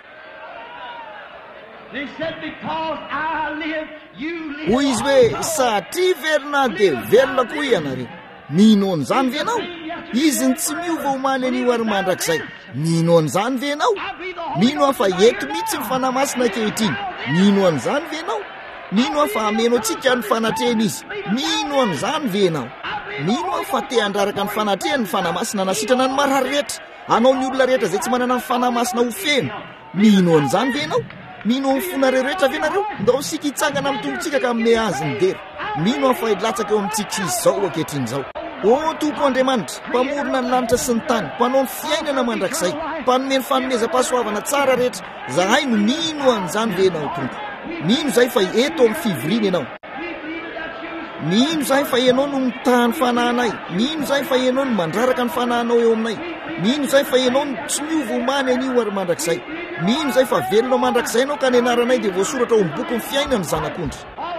Hoy izy hoe satria velona dia velona koa ianareo. Mino an'izany ve ianao? Izy ny tsy miova omaly an'io ary mandrakizay. Mino an'izany ve ianao? Mino afa eto mihitsy ny fanamasina ankehitriny. Mino an'izany ve ianao? Mino afa ameno antsika ny fanatrehana izy. Mino an'izany ve ianao? Mino afa te handraraka ny fanatrehana ny fanamasina nasitrana ny marary rehetra. Anao ny olona rehetra izay tsy manana ny fanamasina ho feno. Mino an'izany ve ianao? Mino ny fonareo rehetra ve nareo? Ndao sika hitsangana amin'ny tombontsika ka amin'ny azy ny dera. Mino afa hilatsaka eo amintsika izao ankehitriny izao. O Tompo Andriamanitra, mpamorona ny lanitra sy ny tany, mpanao ny fiainana mandrakizay, mpanome ny fanomezam-pahasoavana tsara rehetra, zahay no mino an'izany ve ianao Tompo? Mino zay fa eto amin'ny fivoriana ianao. Mino zay fa ianao no mitaha ny fanahinay. Mino zay fa ianao no mandraraka ny fanahinao eo aminay. Mino zay fa ianao no tsy miova omany an'io ary mandrakizay. Mino zay fa velonao mandrakizay ianao ka ny anaranay dia voasoratra ao amin'ny boky ny fiainana ny zanak'ondry.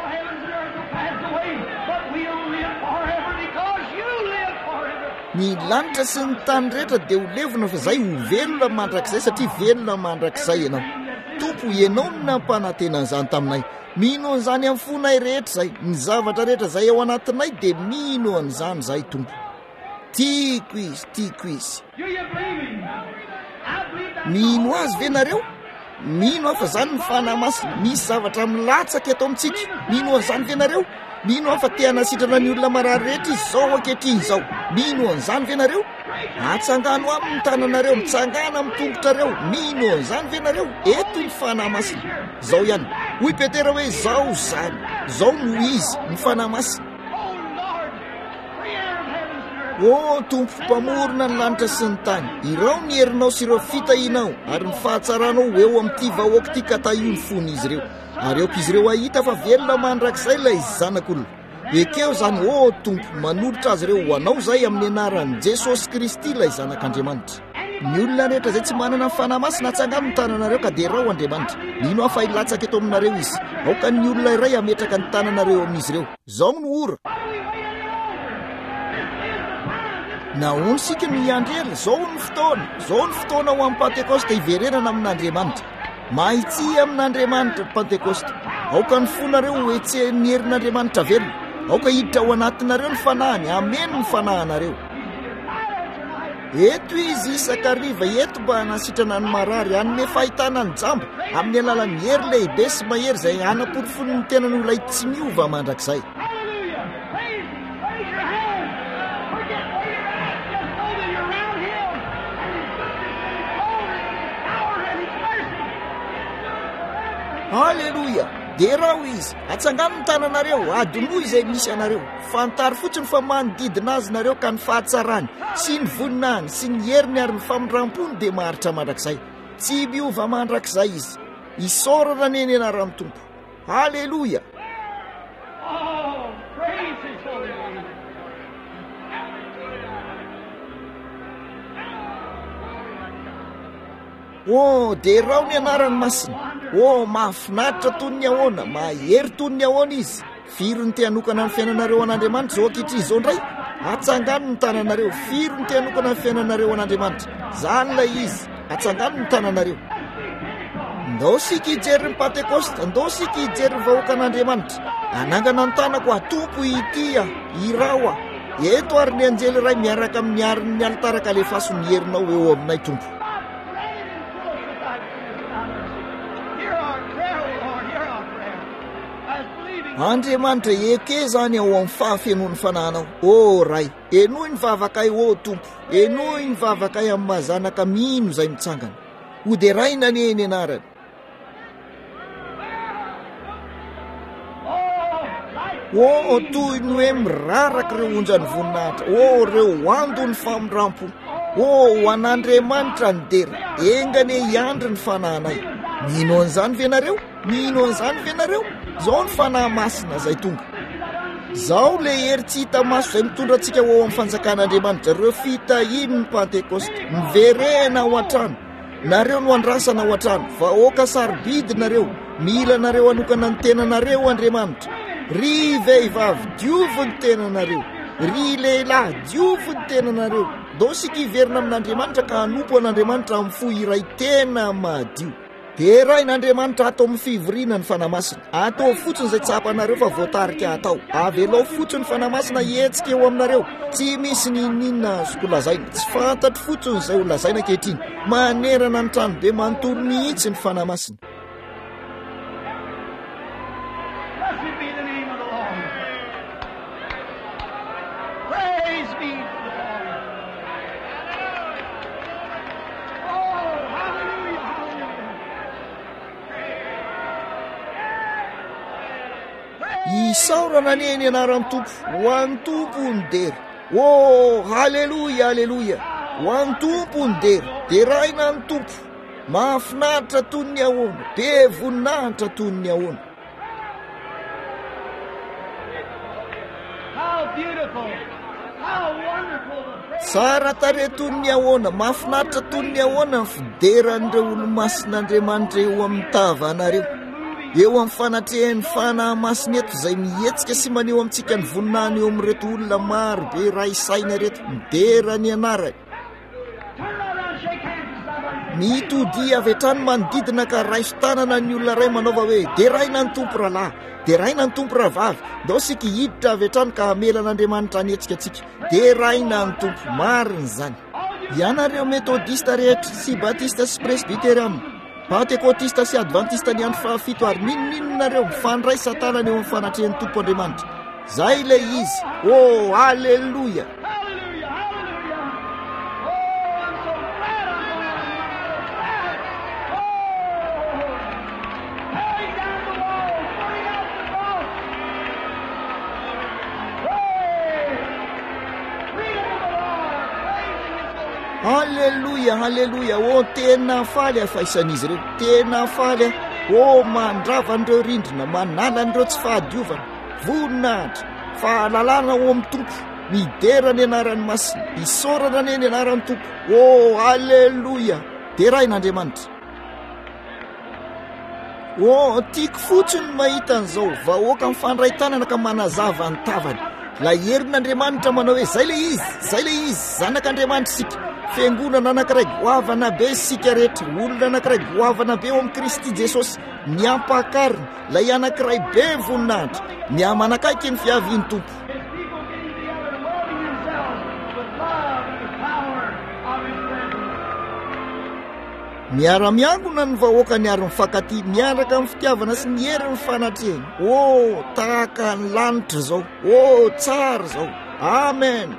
Ny lanitra sy ny tany rehetra dia ho levona fa zay ho velona mandrakizay satria velona mandrakizay ianao. Tompo, ianao no nampanantena an'izany taminay. Mino an'izany amin'ny fonay rehetra zay. Ny zavatra rehetra zay ao anatinay dia mino an'izany zay Tompo. Tiako izy. Mino azy ve nareo? Mino afa zany ny fanamasina. Misy zavatra milatsaka eto amintsika. Mino an'izany ve nareo? Mino afa te hanasitrana ny olona marary rehetra izy zao ankehitriny izao. Mino an'izany ve nareo? Atsangano amin'ny tananareo, mitsangana amin'ny tongotrareo. Mino an'izany ve nareo? Eto ny fanamasina. Zao ihany. Hoy Petera hoe zao zany. Zao no izy, ny fanamasina. O Tompo mpamorona ny lanitra sy ny tany, irao ny herinao sy ireo fitahinao ary ny fahatsaranao eo amin'ity vahoaka ity ka taio ny fon'izy ireo. Ary eoko izy ireo ahita fa velona mandrakizay ilay zanak'olona. Ekeo zany o Tompo manolotra azy ireo ho anao zay amin'ny anaran'i Jesosy Kristy ilay zanak'Andriamanitra. Ny olona rehetra izay tsy manana fanamasina atsangano ny tananareo ka dia rao Andriamanitra. Mino afa hilatsaka eto aminareo izy. Aoka ny olona iray ametraka ny tananareo amin'izy ireo. Zao no ora. Nahoana sika no hiandrela, zao ny fotoana ho amin'ny Pentekosta hiverenana amin'Andriamanitra. Mahitsy amin'Andriamanitra Pentekosta. Aoka ny fonareo ho etsehan'ny herin'Andriamanitra velona. Aoka hiditra ao anatinareo ny fanahany, ameno ny fanahanareo. Eto izy isakariva, eto mba hanasitrana ny marary, hanome fahitana ny jamba amin'ny alalan'ny hery lehibe sy mahery izay hanaporofon'ny ny tenany olona tsy miova mandrakizay. alleloia. dia raha ho izy atsangano ny tananareo adinoa izay misy anareo fantary fotsiny fa manodidina azy nareo ka ny fahatsarany sy ny voninany sy ny heriny ary ny famindram-pony dia maharitra mandrakizay tsy miova mandrakizay izy isaorana neny anaran'ny tompo alleloia. dia rao ny anarany masina mahafinaritra toy ny ahoana mahery toy ny ahoana izy firy ny teanokana ny fiainanareo an'Andriamanitra zao ankehitriny izao ndray atsangano ny tananareo firy ny teanokana ny fiainanareo an'Andriamanitra zany lay izy atsangano ny tananareo ndao sika hijery ny Pentekosta ndao sika hijery ny vahoaka an'Andriamanitra anangana ny tanako atompo ity irao eto ary ny anjely iray miaraka amin'ny ariny ny alitaraka alefaso ny herinao eo aminay tompo. Andriamanitra eke zany ao amin'ny fahafenon'ny fanahinao ray enoy ny vavakay tompo enoy ny vavakay amin'ny mazanaka mino izay mitsangana ho dia ray naneny anarany toy ny hoe miraraka ireo onjany voninahitra reo ando ny famindrampo ho an'Andriamanitra ny dera engane hiandry ny fanahinay mino an'izany venareo zao ny fanahy masina zay tonga zao le hery tsy hita maso izay mitondra antsika ho amin'ny fanjakan'Andriamanitra reo fitahiny ny Pentekosta miverena ao an-trano nareo no andrasana ao an-trano vahoaka sarobidi nareo mila nareo anokana ny tenanareo Andriamanitra ry vehivavy diovy ny tenanareo ry lehilahy diovy ny tenanareo dao sika hiverina amin'Andriamanitra ka hanompo an'Andriamanitra amin'ny fo iray tena madio dia rain'Andriamanitra atao amin'ny fivoriana ny fanamasina atao fotsiny izay tsapanareo fa voatarika atao avelao fotsiny fanamasina hetsika eo aminareo tsy misy ninina azoko lazaina tsy fantatry fotsiny izay ho lazaina ankehitriny manerana ny trano be manontolo mihitsy ny fanamasina. isaorana neny anaran'ny tompo ho an'ny tompo ny dery halleloia ho an'ny tompo ny dery dia raina ny tompo mahafinaritra toy ny ahoana be voninahitra toy ny ahoana tsara tare toy ny ahoana mahafinaritra toy ny ahoana ny fideran'ireo olo-masin'Andriamanitra eo amin'ny tavanareo eo amin'ny fanatrehan'ny fanahy masina eto izay mihetsika sy maneho amintsika ny voninahiny eo amin'reto olona maro be raha isaina reto midera ny anarany mitodi avy hatrany manodidina ka raiso tanana ny olona ray manaova hoe dia raina ny tompo rahalahy dia raina ny tompo rahavavy ndao sika hiditra avy hatrany ka hamelan'Andriamanitra anetsika antsika dia raina ny tompo mariny zany ianareo metodista rehetra sy batista sy presbitera pentekotista sy advantista ny andro fahafito ary ninoninonareo mifandray satanana eo amin'ny fanatrehan'ny tompo Andriamanitra zay le izy alleloia. Halleluia tena faly afaisan'izy ireo tena faly mandrava an'ireo rindrina manala an'ireo tsy fahadiovana voninahitra fahalalana ao amin'ny tompo midera ny anaran'ny masina isaorana neny anaran'ny tompo halleloia dia rain'Andriamanitra tiako fotsiny mahita an'izao vahoaka mifandray tanana ka manazava ny tavany la herin'Andriamanitra manao hoe zay le izy zanak'Andriamanitra sika fiangonana anankiray goavana be sika rehetra olona anankiray goavana be eo amin'ny Kristy Jesosy ny ampakariny lay anankiray be voninahitra ny amanakaiky ny fiaviany tompo miara-miangona ny vahoaka ny ary mifankaty miaraka amin'ny fitiavana sy ny hery ny fanatrehany tahaka ny lanitra zao tsara zao amen.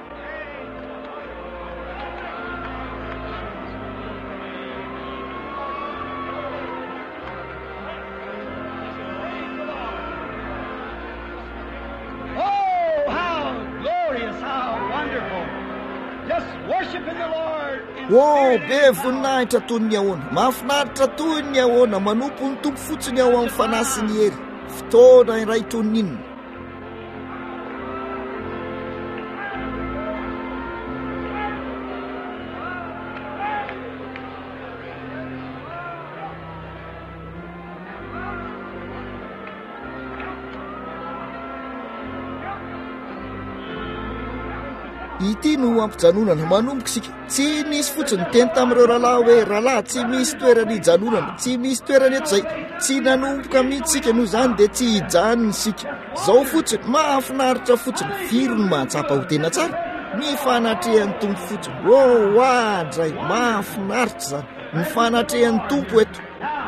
be voninahitra toy ny ahoana, mahafinaritra toy ny ahoana manompo ny tompo fotsiny ao amin'ny fanahy sy ny hery, fotoana iray toy ny inona. Ity no ampijanonana manomboka isika. Tsy misy fotsiny teny tamin'ireo rahalahy hoe rahalahy tsy misy toerana hijanonana, tsy misy toerana eto izay. Tsy nanomboka mihitsika noho izany dia tsy hijanona isika. Zao fotsiny mahafinaritra fotsiny, firy no mahatsapa ho tena tsara ny fanatrehan'ny tompo fotsiny. Andray mahafinaritra zany ny fanatrehan'ny tompo eto.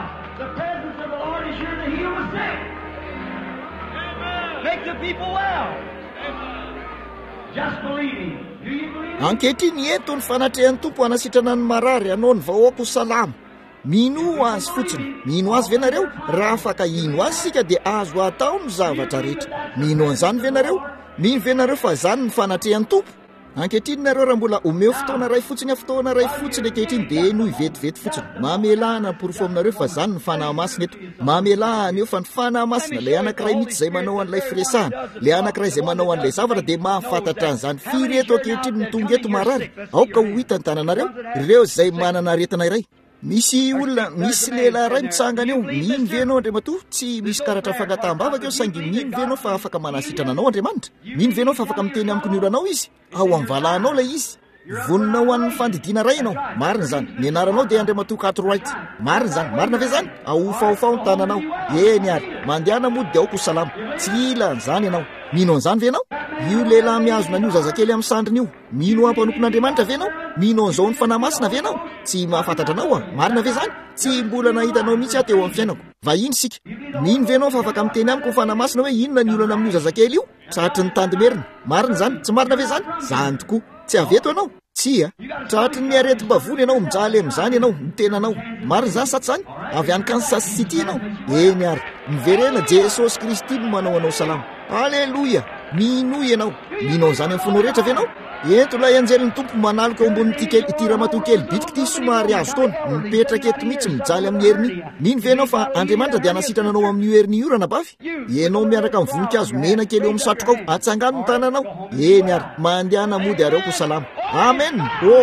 Ankehitriny eto ny fanatrehan'ny tompo hanasitrana ny marary anao ny vahoaka ho salama. Mino azy fotsiny, mino azy ve nareo? Raha afaka ino azy sika dia azo atao ny zavatra rehetra. Mino an'izany ve nareo? Mino ve nareo fa zany ny fanatrehan'ny tompo? Ankehitriny nareo raha mbola omeo fotoana ray fotsiny ankehitriny dia no hivetivety fotsiny. Mamelahana porofo aminareo fa zany ny fanahy masina eto. Mamelahana eo fa ny fanahy masina ilay anankiray mihitsy izay manao an'ilay firesahana, ilay anankiray izay manao an'ilay zavatra dia mahafantatra an'izany. Firy eto ankehitriny ny tonga eto marary. Aoka ho hitany tananareo ireo izay manana aretina iray. Misy olona, misy lehilahy iray mitsangana eo. Mino ve anao Andriamatoa? Tsy misy karatra fangataham-bavaka eo, saingy mino ve anao fa afaka manasitrana anao Andriamanitra? Mino ve anao fa afaka miteny amiko ny olanao izy? Ao am'valahanao ilay izy. Vonina ho an'ny fandidiana ray ianao. Marina zany. Ny anaranao dia Andriamatoa Cartwright. Marina zany. Marina ve zany? Ahofaofao ny tananao. Eny ary. Mandehana mody dia aoko ho salama. Tsy ila an'izany ianao. Mino an'izany ve ianao? Io lehilahy miazona an'io zazakely amin'ny sandriny io, mino ampanokon'Andriamanitra ve ianao? Mino an'izao ny fanahy masina ve ianao? Tsy mahafantatra anao a. Marina ve zany? Tsy mbola nahitanao mihitsy aho teo amin'ny fiainako. Vahiny sika. Mino ve ianao fa afaka miteny amiko ny fanahy masina hoe inona ny olana amin'io zazakely io? Tratry ny tandimerina. Marina zany? Tsy marina ve zany? Zany tokoa. Tsy aveto ianao? Tsia. Tratry ny areti-bavony ianao, mijaly amin'izany ianao, ny tenanao. Marina zany sa tsy zany? Avy any Kansas City ianao. Eny ary. Miverena Jesosy Kristy no manao anao salama. Alleluia. Mino ianao. Mino an'izany amin'ny fonao rehetra ve ianao? Eto ilay anjelin'ny tompo manaloka eo ambonin'ity ity ramatoa kely bitika ity somary azo taona, mipetraka eto mihitsy mijaly amin'ny heriny. Mino ve ianao fa Andriamanitra dia hanasitrana anao amin'io heriny io ranabavy? Ianao miaraka amin'ny voninkazo mena kely eo amin'ny satroka ao, atsangano ny tananao. Eny ary, mandehana mody ary aoko salama. Amen.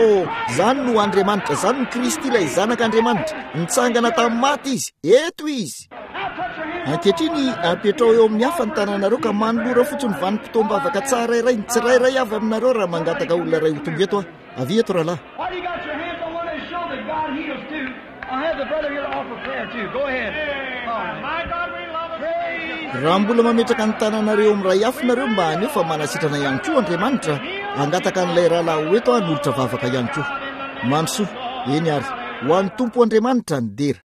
Zany no Andriamanitra, zany ny Kristy ilay zanak'Andriamanitra. Nitsangana tamin'ny maty izy. Eto izy. Ankehitriny apetrao eo amin'ny hafa ny tananareo ka manolora fotsiny vanim-potoam-bavaka tsara iray, ny tsirairay avy aminareo raha mangataka olona iray ho tonga eto a. Avy eto rahalahy. Raha mbola mametraka ny tananareo amin'ray hafa nareo mba aneo fa manasitrana ihany koa Andriamanitra, angataka an'ilay rahalahy ho eto a nolotra vavaka ihany koa. Mamsoa, eny ary, ho an'ny tompo Andriamanitra ny dera.